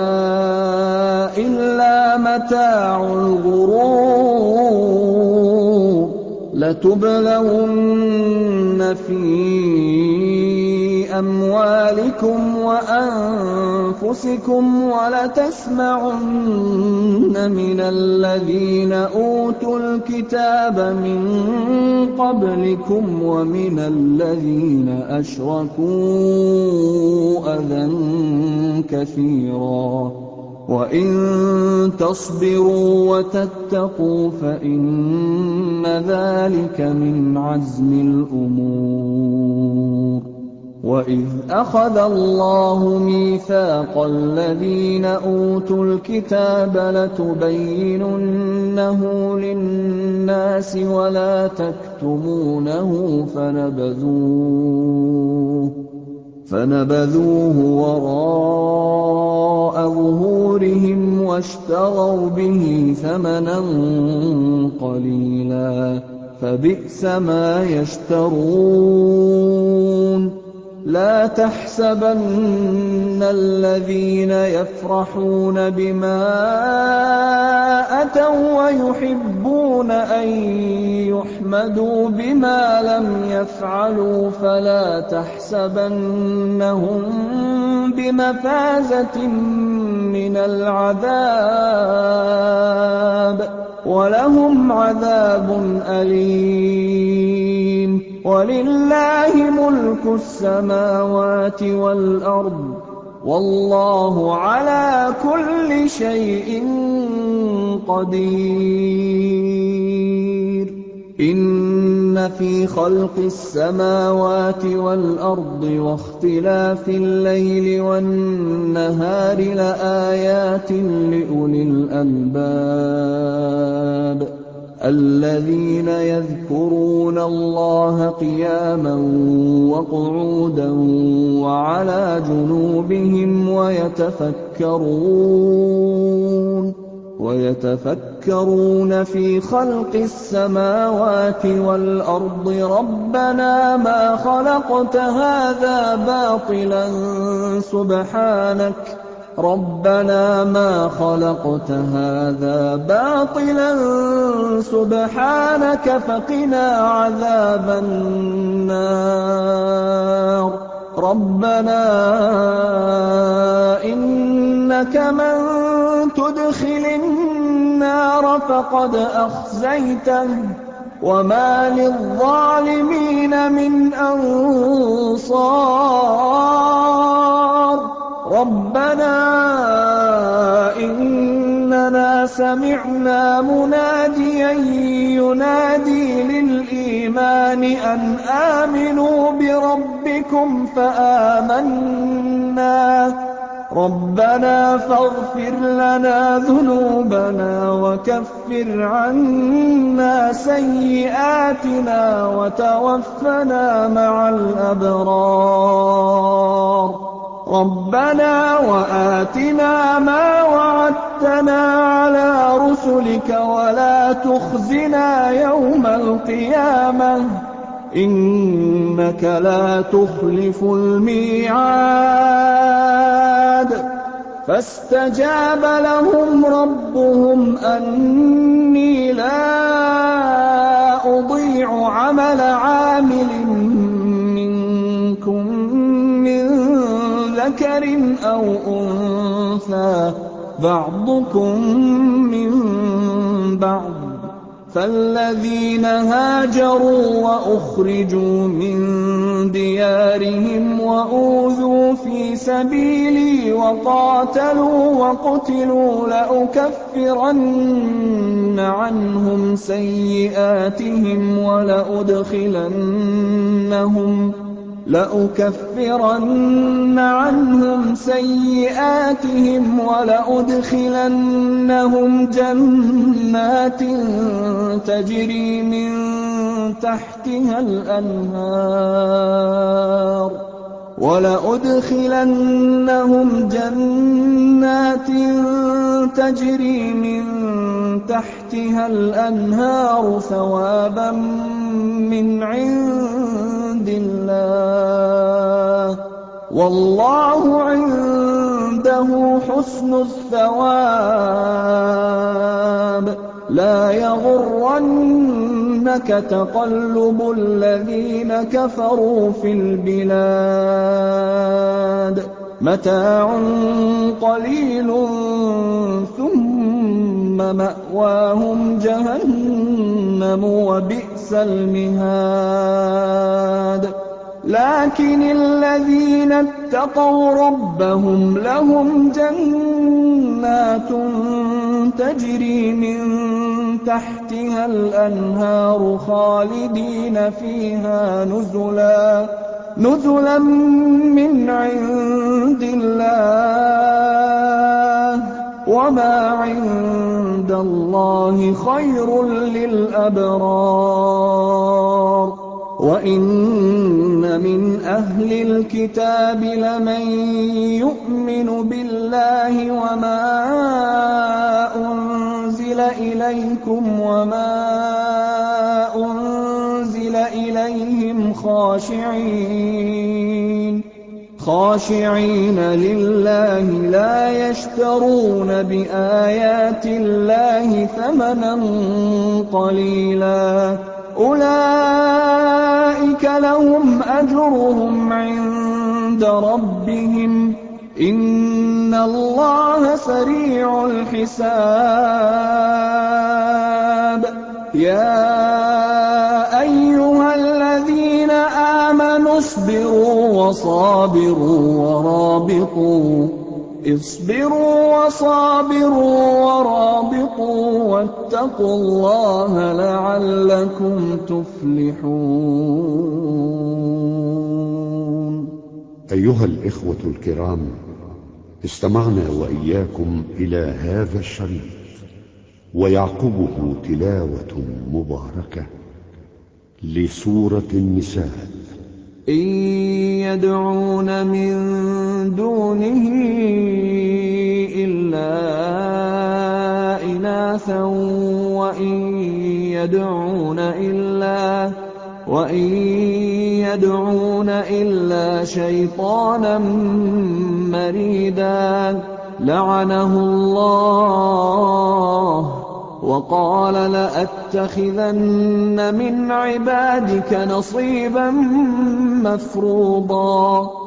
إِلَّا مَتَاعُ الْغُرُورِ لَتُبْلَوُنَّ فِي أَمْوَالِكُمْ وَأَنفُسِكُمْ وَلَتَسْمَعُنَّ مِنَ الَّذِينَ أُوتُوا الْكِتَابَ مِن قَبْلِكُمْ وَمِنَ الَّذِينَ أَشْرَكُوا أَذًى كَثِيرًا ۚ وَإِن تَصْبِرُوا وَتَتَّقُوا فَإِنَّ ذَٰلِكَ مِنْ عَزْمِ الْأُمُورِ. وَإِذْ أَخَذَ اللَّهُ مِيثَاقَ الَّذِينَ أُوتُوا الْكِتَابَ لَتُبَيِّنُنَّهُ لِلنَّاسِ وَلَا تَكْتُمُونَهُ فَنَبَذُوهُ وَرَاءَ ظُهُورِهِمْ وَاشْتَرَوْا بِهِ ثَمَنًا قَلِيلًا ۖ فَبِئْسَ مَا يَشْتَرُونَ. لَا تَحْسَبَنَّ الَّذِينَ يَفْرَحُونَ بِمَا أَتَوا وَّيُحِبُّونَ أَن يُحْمَدُوا بِمَا لَمْ يَفْعَلُوا فَلَا تَحْسَبَنَّهُم بِمَفَازَةٍ مِّنَ الْعَذَابِ ۖ وَلَهُمْ عَذَابٌ أَلِيمٌ. وَلِلَّهِ مُلْكُ السَّمَاوَاتِ وَالْأَرْضِ ۚ وَاللَّهُ عَلَىٰ كُلِّ شَيْءٍ قَدِيرٌ. إِنَّ فِي خَلْقِ السَّمَاوَاتِ وَالْأَرْضِ وَاخْتِلَافِ اللَّيْلِ وَالنَّهَارِ لَآيَاتٍ لِّأُولِي الْأَلْبَابِ الَّذِينَ يَذْكُرُونَ اللَّهَ قِيَامًا وَقُعُودًا وَعَلَىٰ جُنُوبِهِمْ وَيَتَفَكَّرُونَ وَيَتَفَكَّرُونَ فِي خَلْقِ السَّمَاوَاتِ وَالْأَرْضِ رَبَّنَا مَا خَلَقْتَ هَٰذَا بَاطِلًا سُبْحَانَكَ رَبَّنَا مَا خَلَقْتَ هَٰذَا بَاطِلًا سُبْحَانَكَ فَقِنَا عَذَابَ النَّارِ رَبَّنَا إِنَّكَ مَن تُدْخِلِ النَّارَ فَقَدْ أَخْزَيْتَهُ وَمَا لِلظَّالِمِينَ مِنْ أَنصَارٍ رَبَّنَا إِنَّنَا سَمِعْنَا مُنَادِيًا يُنَادِي لِلْإِيمَانِ أَنْ آمِنُوا بِرَبِّكُمْ فَآمَنَّا رَبَّنَا فَاغْفِرْ لَنَا ذُنُوبَنَا وَكَفِّرْ عَنَّا سَيِّئَاتِنَا وَتَوَفَّنَا مَعَ الْأَبْرَارِ رَبَّنَا وَآتِنَا مَا وَعَدتَّنَا عَلَىٰ رُسُلِكَ وَلَا تُخْزِنَا يَوْمَ الْقِيَامَةِ ۗ إِنَّكَ لَا تُخْلِفُ الْمِيعَادَ. فَاسْتَجَابَ لَهُمْ رَبُّهُمْ أَنِّي لَا أُضِيعُ عَمَلَ عَامِلٍ مِّنكُم مِّن ذَكَرٍ أَوْ أُنثَىٰ بَعْضُكُم مِّن بَعْضٍ ۖ فَالَّذِينَ هَاجَرُوا وَأُخْرِجُوا مِن دِيَارِهِمْ وَأُوذُوا فِي سَبِيلِي وَقَاتَلُوا وَقُتِلُوا لَأُكَفِّرَنَّ عَنْهُمْ سَيِّئَاتِهِمْ وَلَأُدْخِلَنَّهُمْ لَأُكَفِّرَنَّ عَنْهُمْ سَيِّئَاتِهِمْ وَلَأُدْخِلَنَّهُمْ جَنَّاتٍ تَجْرِي مِن تَحْتِهَا الْأَنْهَارُ وَلَأُدْخِلَنَّهُمْ جَنَّاتٍ تَجْرِي مِن تَحْتِهَا الْأَنْهَارُ ثَوَابًا مِّنْ عِندِ اللَّهِ ۗ وَاللَّهُ عِندَهُ حُسْنُ الثَّوَابِ. لَا يَغُرَّنَّكَ تَقَلُّبُ الَّذِينَ كَفَرُوا فِي الْبِلَادِ. مَتَاعٌ قَلِيلٌ ثُمَّ مَأْوَاهُمْ جَهَنَّمُ ۖ وَبِئْسَ الْمِهَادُ. لَٰكِنِ الَّذِينَ اتَّقَوْا رَبَّهُمْ لَهُمْ جَنَّاتٌ تَجْرِي مِن تَحْتِهَا الْأَنْهَارُ خَالِدِينَ فِيهَا نُزُلًا مِّنْ عِندِ اللَّهِ ۗ وَمَا عِندَ اللَّهِ خَيْرٌ لِّلْأَبْرَارِ. وَإِنَّ مِنْ أَهْلِ الْكِتَابِ لَمَن يُؤْمِنُ بِاللَّهِ وَمَا أُنزِلَ إِلَيْكُمْ وَمَا أُنزِلَ إِلَيْهِمْ خَاشِعِينَ خَاشِعِينَ لِلَّهِ لَا يَشْتَرُونَ بِآيَاتِ اللَّهِ ثَمَنًا قَلِيلًا ۗ أُولَٰئِكَ لَهُمْ أَجْرُهُمْ عِندَ رَبِّهِمْ ۗ إِنَّ اللَّهَ سَرِيعُ الْحِسَابِ. يَا أَيُّهَا الَّذِينَ آمَنُوا اصْبِرُوا وَصَابِرُوا وَرَابِطُوا اصْبِرُوا وَصَابِرُوا وَرَابِطُوا وَاتَّقُوا اللَّهَ لَعَلَّكُمْ تُفْلِحُونَ. أيها الإخوة الكرام، استمعنا وإياكم إلى هذا الشريط ويعقبه تلاوة مباركة لسورة النساء. إِن يَدْعُونَ مِن دُونِهِ إِلَّا إِنَاثًا وَإِن يَدْعُونَ إِلَّا شَيْطَانًا مَّرِيدًا لَّعَنَهُ اللَّهُ وَقَالَ لَأَتَّخِذَنَّ مِنْ عِبَادِكَ نَصِيبًا مَّفْرُوضًا.